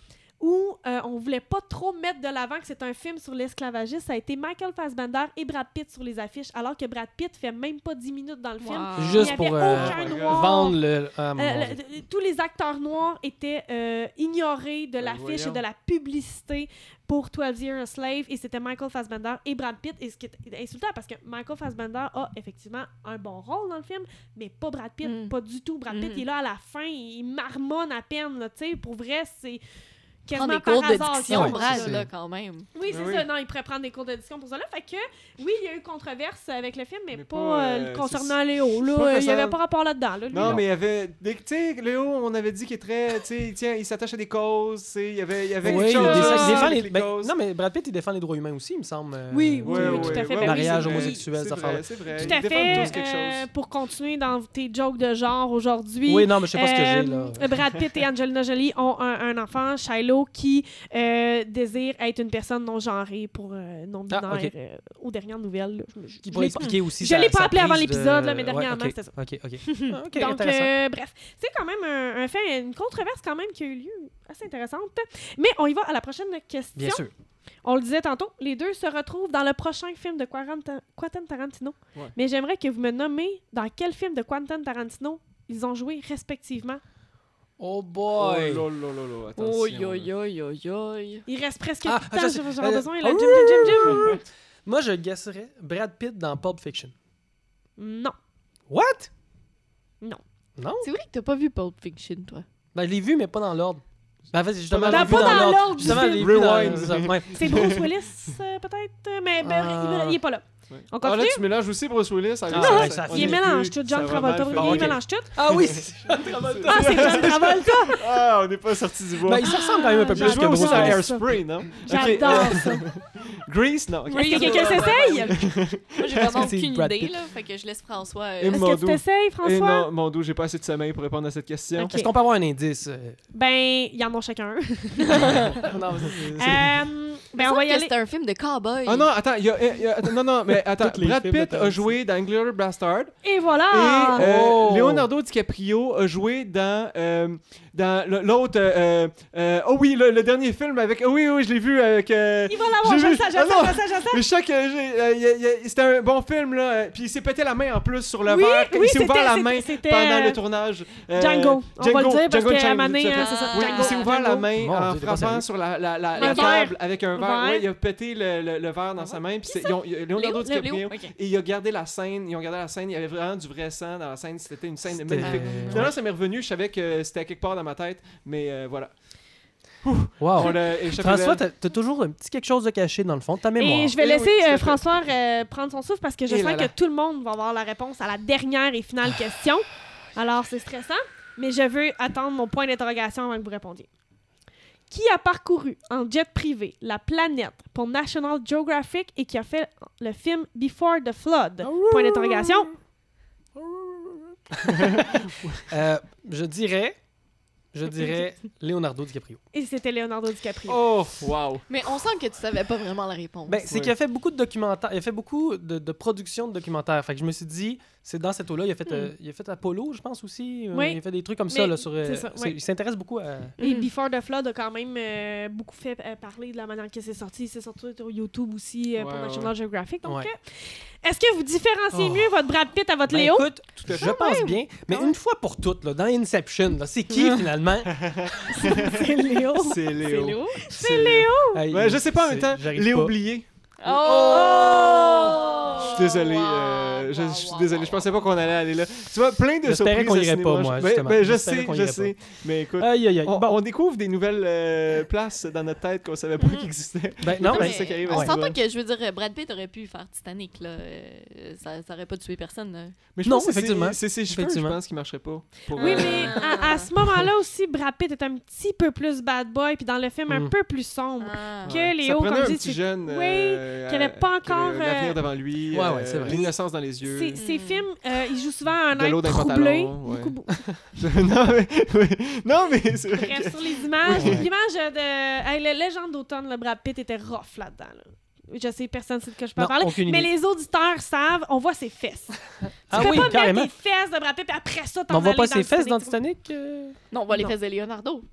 où euh, on voulait pas trop mettre de l'avant que c'est un film sur l'esclavagisme, ça a été Michael Fassbender et Brad Pitt sur les affiches, alors que Brad Pitt fait même pas dix minutes dans le Wow. film. Juste Il y pour avait euh, aucun noir. vendre le. Ah, mon Euh, Dieu. le- tous les acteurs noirs étaient euh, ignorés de l'affiche et voyons. de la publicité pour twelve Years a Slave, et c'était Michael Fassbender et Brad Pitt, et ce qui est insultant parce que Michael Fassbender a effectivement un bon rôle dans le film, mais pas Brad Pitt, Mm. pas du tout. Brad Pitt, Mm. il est là à la fin, il marmonne à peine, là, tu sais, pour vrai, c'est Prendre quasiment des cours par de hasard. diction, qu'il a Brad, ça. là, quand même. Oui, c'est Oui. ça. Non, il pourrait prendre des cours d'édition pour ça. Là. Fait que, oui, il y a eu controverse avec le film, mais, Mais pas, pas, euh, euh, concernant c'est- Léo. pas Là, que il n'y ça- avait pas rapport là-dedans. Là, lui, Non, là. mais il y avait. des- Tu sais, Léo, on avait dit qu'il est très. Tu sais, il tient- il s'attache à des causes. Tu sais, il y avait, il y avait Oui, quelque il chose. défend, il défend avec les, les ben, causes. non, mais Brad Pitt, il défend les droits humains aussi, il me semble. euh, Oui, oui, Ouais, oui, ouais, tout à fait. ouais, Ben ouais, oui, mariage c'est vrai, homosexuel, c'est ça vrai, fait- C'est vrai. Tout Ils à défendent fait. tous quelque euh, chose. pour continuer dans tes jokes de genre aujourd'hui. Oui, non, mais je sais pas ce que j'ai, euh, là. Brad Pitt et Angelina Jolie ont un, un enfant, Shiloh, qui euh, désire être une personne non genrée pour euh, non-binaire. Ah, ok. euh, aux dernières nouvelles. là. Je, je- Qui je pourrait l'ai pas- expliquer aussi je sa- l'ai pas sa appelé avant prise l'épisode, de- là, mais dernièrement, Ouais, ok. c'était ça. OK, OK. Ah, OK, Donc, intéressant. euh, bref, c'est quand même un, un fait, une controverse quand même qui a eu lieu assez intéressante. Mais on y va à la prochaine question. Bien sûr. On le disait tantôt, les deux se retrouvent dans le prochain film de Quaranta- Quentin Tarantino. Ouais. Mais j'aimerais que vous me nommez dans quel film de Quentin Tarantino ils ont joué respectivement. Oh Oh boy! là là là là, attention. Oi, oi, oi, oi, oi. Il reste presque Ah, plus de ah, temps, je sais. j'aurais Euh, besoin. Là. oh, Jim, Jim, Jim, Jim. Moi, je guesserais Brad Pitt dans Pulp Fiction. Non. What? Non. Non? C'est vrai que t'as pas vu Pulp Fiction, toi. Ben, je l'ai vu, mais pas dans l'ordre. Ben, en fait, justement, Dans- je l'ai vu pas dans l'ordre. l'ordre du Justement, je l'ai film. vu dans Rewind. c'est ça, ouais. C'est Bruce Willis, euh, peut-être, mais ben, Ah. il, il est pas là. Ouais. On Ah, là, continue? tu mélanges aussi Bruce Willis. Ah, avec ouais, ça on Il est mélange plus- tout. John ça va mal Travolta, faire. il Ah, ok. mélange tout. Ah oui, c'est John Travolta. Ah, c'est John Travolta! Ah, on n'est pas sorti du bois. Ben, il se ressemble quand même un peu J'ai plus joué que aussi Bruce à Willis. Hairspray, non? J'adore Ok, ça. euh, Grease, non. ok. Est-ce que quelqu'un s'essaye? Moi, j'ai vraiment C'est aucune Brad idée, Pitt. là. Fait que je laisse François. euh, Et Est-ce mon que tu dos. t'essayes, Et François? non, mon dos, j'ai pas assez de sommeil pour répondre à cette question. Ok. Est-ce qu'on peut avoir un indice? euh? Ben, ils en ont chacun un. Non, mais c'est- c'est- Euh, il ben, me on va semble y que aller. c'était un film de cowboy. Ah non, attends, il y a, il y a- attends, non, non, mais attends, Tous les Brad films de Pitt a Tarantino. joué dans Inglourious Bastard Et voilà! et euh, Oh! Leonardo DiCaprio a joué dans, euh, dans le- l'autre, euh, euh, oh oui, le, le dernier film avec, oh oui, oui, je l'ai vu avec... euh, Il va l'avoir, j'ai je vu- le sais, je Ah le sais, non! je le sais, je le sais. Mais je sais que j'ai- euh, y a- y a- c'était un bon film, là, euh, puis il s'est pété la main en plus sur le Oui, verre, oui, il s'est ouvert c'était- la c'était- main c'était, pendant euh, le tournage. Euh, Django. On va le dire parce Django qu'à un Unchained, moment donné, tout à fait. hein, c'est ça, Oui, Django, il s'est ouvert la Django. main Mon en Dieu, t'es pas frappant sérieux. sur la, la, la, Un la verre. table avec un verre. verre. Ouais, il a pété le, le, le verre dans sa main, puis c'est- ils ont- Leonardo Léo, DiCaprio, Léo, ok. et il a gardé la scène, ils ont gardé la scène, il y avait vraiment du vrai sang dans la scène, c'était une scène C'était- magnifique. Ouais. Finalement, ça m'est revenu, je savais que c'était à quelque part dans ma tête, mais euh, voilà. Wow. On l'a échappé François, belle. t'as t'as toujours un petit quelque chose de caché dans le fond de ta mémoire. Et je vais Eh laisser oui, tout à euh, fait. François euh, prendre son souffle parce que je Et sens là là. que tout le monde va avoir la réponse à la dernière et finale question. Alors, c'est stressant, mais je veux attendre mon point d'interrogation avant que vous répondiez. Qui a parcouru en jet privé la planète pour National Geographic et qui a fait le film Before the Flood? Point d'interrogation. Euh, je dirais, je dirais Leonardo DiCaprio. Et c'était Leonardo DiCaprio. Oh, wow. Mais on sent que tu savais pas vraiment la réponse. Ben, c'est Ouais. qu'il a fait beaucoup de documentaires, il a fait beaucoup de, de production de documentaires. Fait que je me suis dit, c'est dans cette eau-là, il a fait, euh, il a fait Apollo, je pense aussi. Euh, Oui. Il a fait des trucs comme Mais ça là, sur. euh, c'est ça, c'est- oui. Il s'intéresse beaucoup à. Et Before the Flood a quand même euh, beaucoup fait euh, parler de la manière que c'est sorti. C'est sorti sur YouTube aussi euh, pour Ouais, National ouais. Geographic. Donc, Ouais. euh, est-ce que vous différenciez Oh. mieux votre Brad Pitt à votre Ben, Léo? écoute, à je fait. pense bien, mais une fois pour toutes, là, dans Inception, là, c'est qui finalement? C'est Léo. C'est Léo. Léo? C'est Léo. Hey, Ouais, je sais pas en même c'est- temps, j'arrive Léo pas. oublié. Oh! Je suis désolé, euh, je, je suis désolé, je pensais pas qu'on allait aller là. Tu vois, plein de J'espérais surprises qu'on au irait cinéma. pas, moi, Ben- justement. ben, je J'espérais sais, qu'on je irait sais. Mais écoute, Aïe, aïe, aïe. on, Bon. on découvre des nouvelles euh, places dans notre tête qu'on savait pas qu'ils existaient. Ben, non, Non, mais mais c'est ça qui arrive on à ce s'entend niveau. que, je veux dire, Brad Pitt aurait pu faire Titanic, là. Euh, ça, ça aurait pas tué personne. là. Mais je Non, pense que c'est- effectivement. c'est ses cheveux, je Effectivement. pense, qui marcheraient pas. Pour, Oui, euh, mais à, à ce moment-là aussi, Brad Pitt est un petit peu plus bad boy, puis dans le film, un Mm. peu plus sombre. Ah. Que ouais. Léo, ça prenait comme un dit, petit c'est- jeune Oui, euh, qui avait pas qui avait encore, l'avenir euh, devant lui, Ouais, ouais, euh, c'est vrai. l'innocence dans les yeux. Ces, ces films, euh, il joue souvent un De l'eau être dans les troublé. pantalons, ouais. Beaucoup- non, mais, oui. non, mais c'est vrai Bref, que... sur les images, Ouais. l'image de hey, la légende d'automne, le Brad Pitt était rough là-dedans. là. Je sais, personne ne sait de quoi je peux Non, parler. aucune Mais idée. les auditeurs savent, on voit ses fesses. Ah tu peux oui, pas carrément. mettre les fesses de Brad Pitt, puis après ça, t'en On voit aller pas dans ses le fesses dans Titanic. Titanic? euh? Non, on voit les Non. fesses de Leonardo.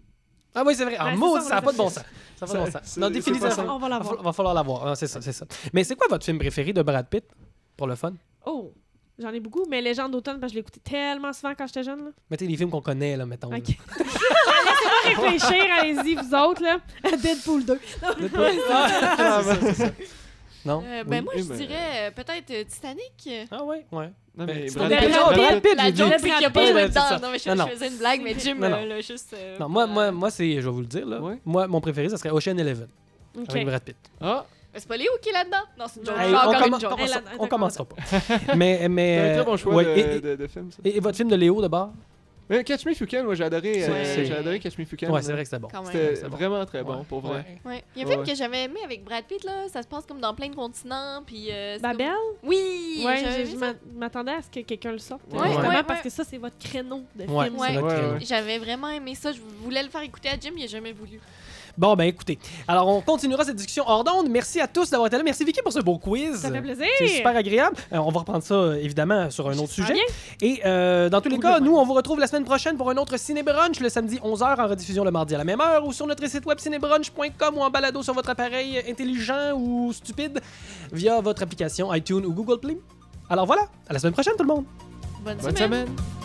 Ah oui, c'est vrai. Ah, Ouais, c'est maudit, ça, ça n'a on pas de l'a bon fait. sens. Ça n'a pas Ça- de bon sens. c'est- Non, c'est définis pas ça. ça. On va Va, l'avoir. va falloir l'avoir. Ah, c'est ça, c'est ça. Mais c'est quoi votre film préféré de Brad Pitt, pour le fun? Oh, j'en ai beaucoup, mais Légende d'automne, parce que je l'écoutais tellement souvent quand j'étais jeune. Là. Mettez les films qu'on connaît, là, mettons. là. Ok. Laissez-moi réfléchir, allez-y, vous autres, là. Deadpool deux. Non, Deadpool. Ah, c'est ça, c'est ça. Non? Euh, ben Oui, moi, oui, je mais- dirais euh, peut-être euh, Titanic. Ah ouais, ouais. Non, mais c'est Brad ton Pitt- Brad Brad Pitt, Pitt, Pitt, La j'ai dit. joke, c'est qu'il a pas Ouais, joué ouais, c'est dedans. ça. Non, mais je, Non, je non. faisais une blague, mais Jim, Non, non. euh, là, juste... euh, Non, pour, moi, euh, moi, moi c'est, je vais vous le dire, là. Ouais. Moi, mon préféré, ça serait Ocean Eleven, Ok. avec Brad Pitt. Ah, Mais c'est pas Léo qui est là-dedans? Non, c'est une joke. Hey, Je fais on, encore commen- une joke. on- Elle a- on commencera pas. mais, mais, c'est un très euh, bon choix ouais, de, et, de, de film, ça. et- et votre film de Léo, d'abord? Euh, Catch Me If You Can, moi j'ai adoré, euh, C'est- j'ai adoré Catch Me If You Can. Ouais, c'est vrai que c'était bon. Quand même. C'était c'est bon. vraiment très bon, Ouais. pour vrai. Ouais. Ouais. Il y a un Ouais, film ouais. que j'avais aimé avec Brad Pitt, là. Ça se passe comme dans plein de continents, puis... euh, c'est Babel? comme- Oui! Ouais, j'avais j'ai- aimé je ça. m'a- m'attendais à ce que quelqu'un le sorte. Ouais, justement, ouais, parce ouais. que ça, c'est votre créneau de Ouais, film. c'est Ouais. votre Ouais, créneau. ouais. J'avais vraiment aimé ça. Je voulais le faire écouter à Jim, il a jamais voulu. Bon, ben écoutez. Alors, on continuera cette discussion hors d'onde. Merci à tous d'avoir été là. Merci Vicky pour ce beau quiz. Ça fait plaisir. C'est super agréable. Euh, on va reprendre ça, euh, évidemment, sur un autre J'espère sujet. bien. Et euh, dans tous les Ou cas, demain. nous, on vous retrouve la semaine prochaine pour un autre Ciné Brunch, le samedi onze heures, en rediffusion le mardi à la même heure, ou sur notre site web cinébrunch point com ou en balado sur votre appareil intelligent ou stupide via votre application iTunes ou Google Play. Alors voilà, à la semaine prochaine, tout le monde. Bonne, Bonne semaine. semaine!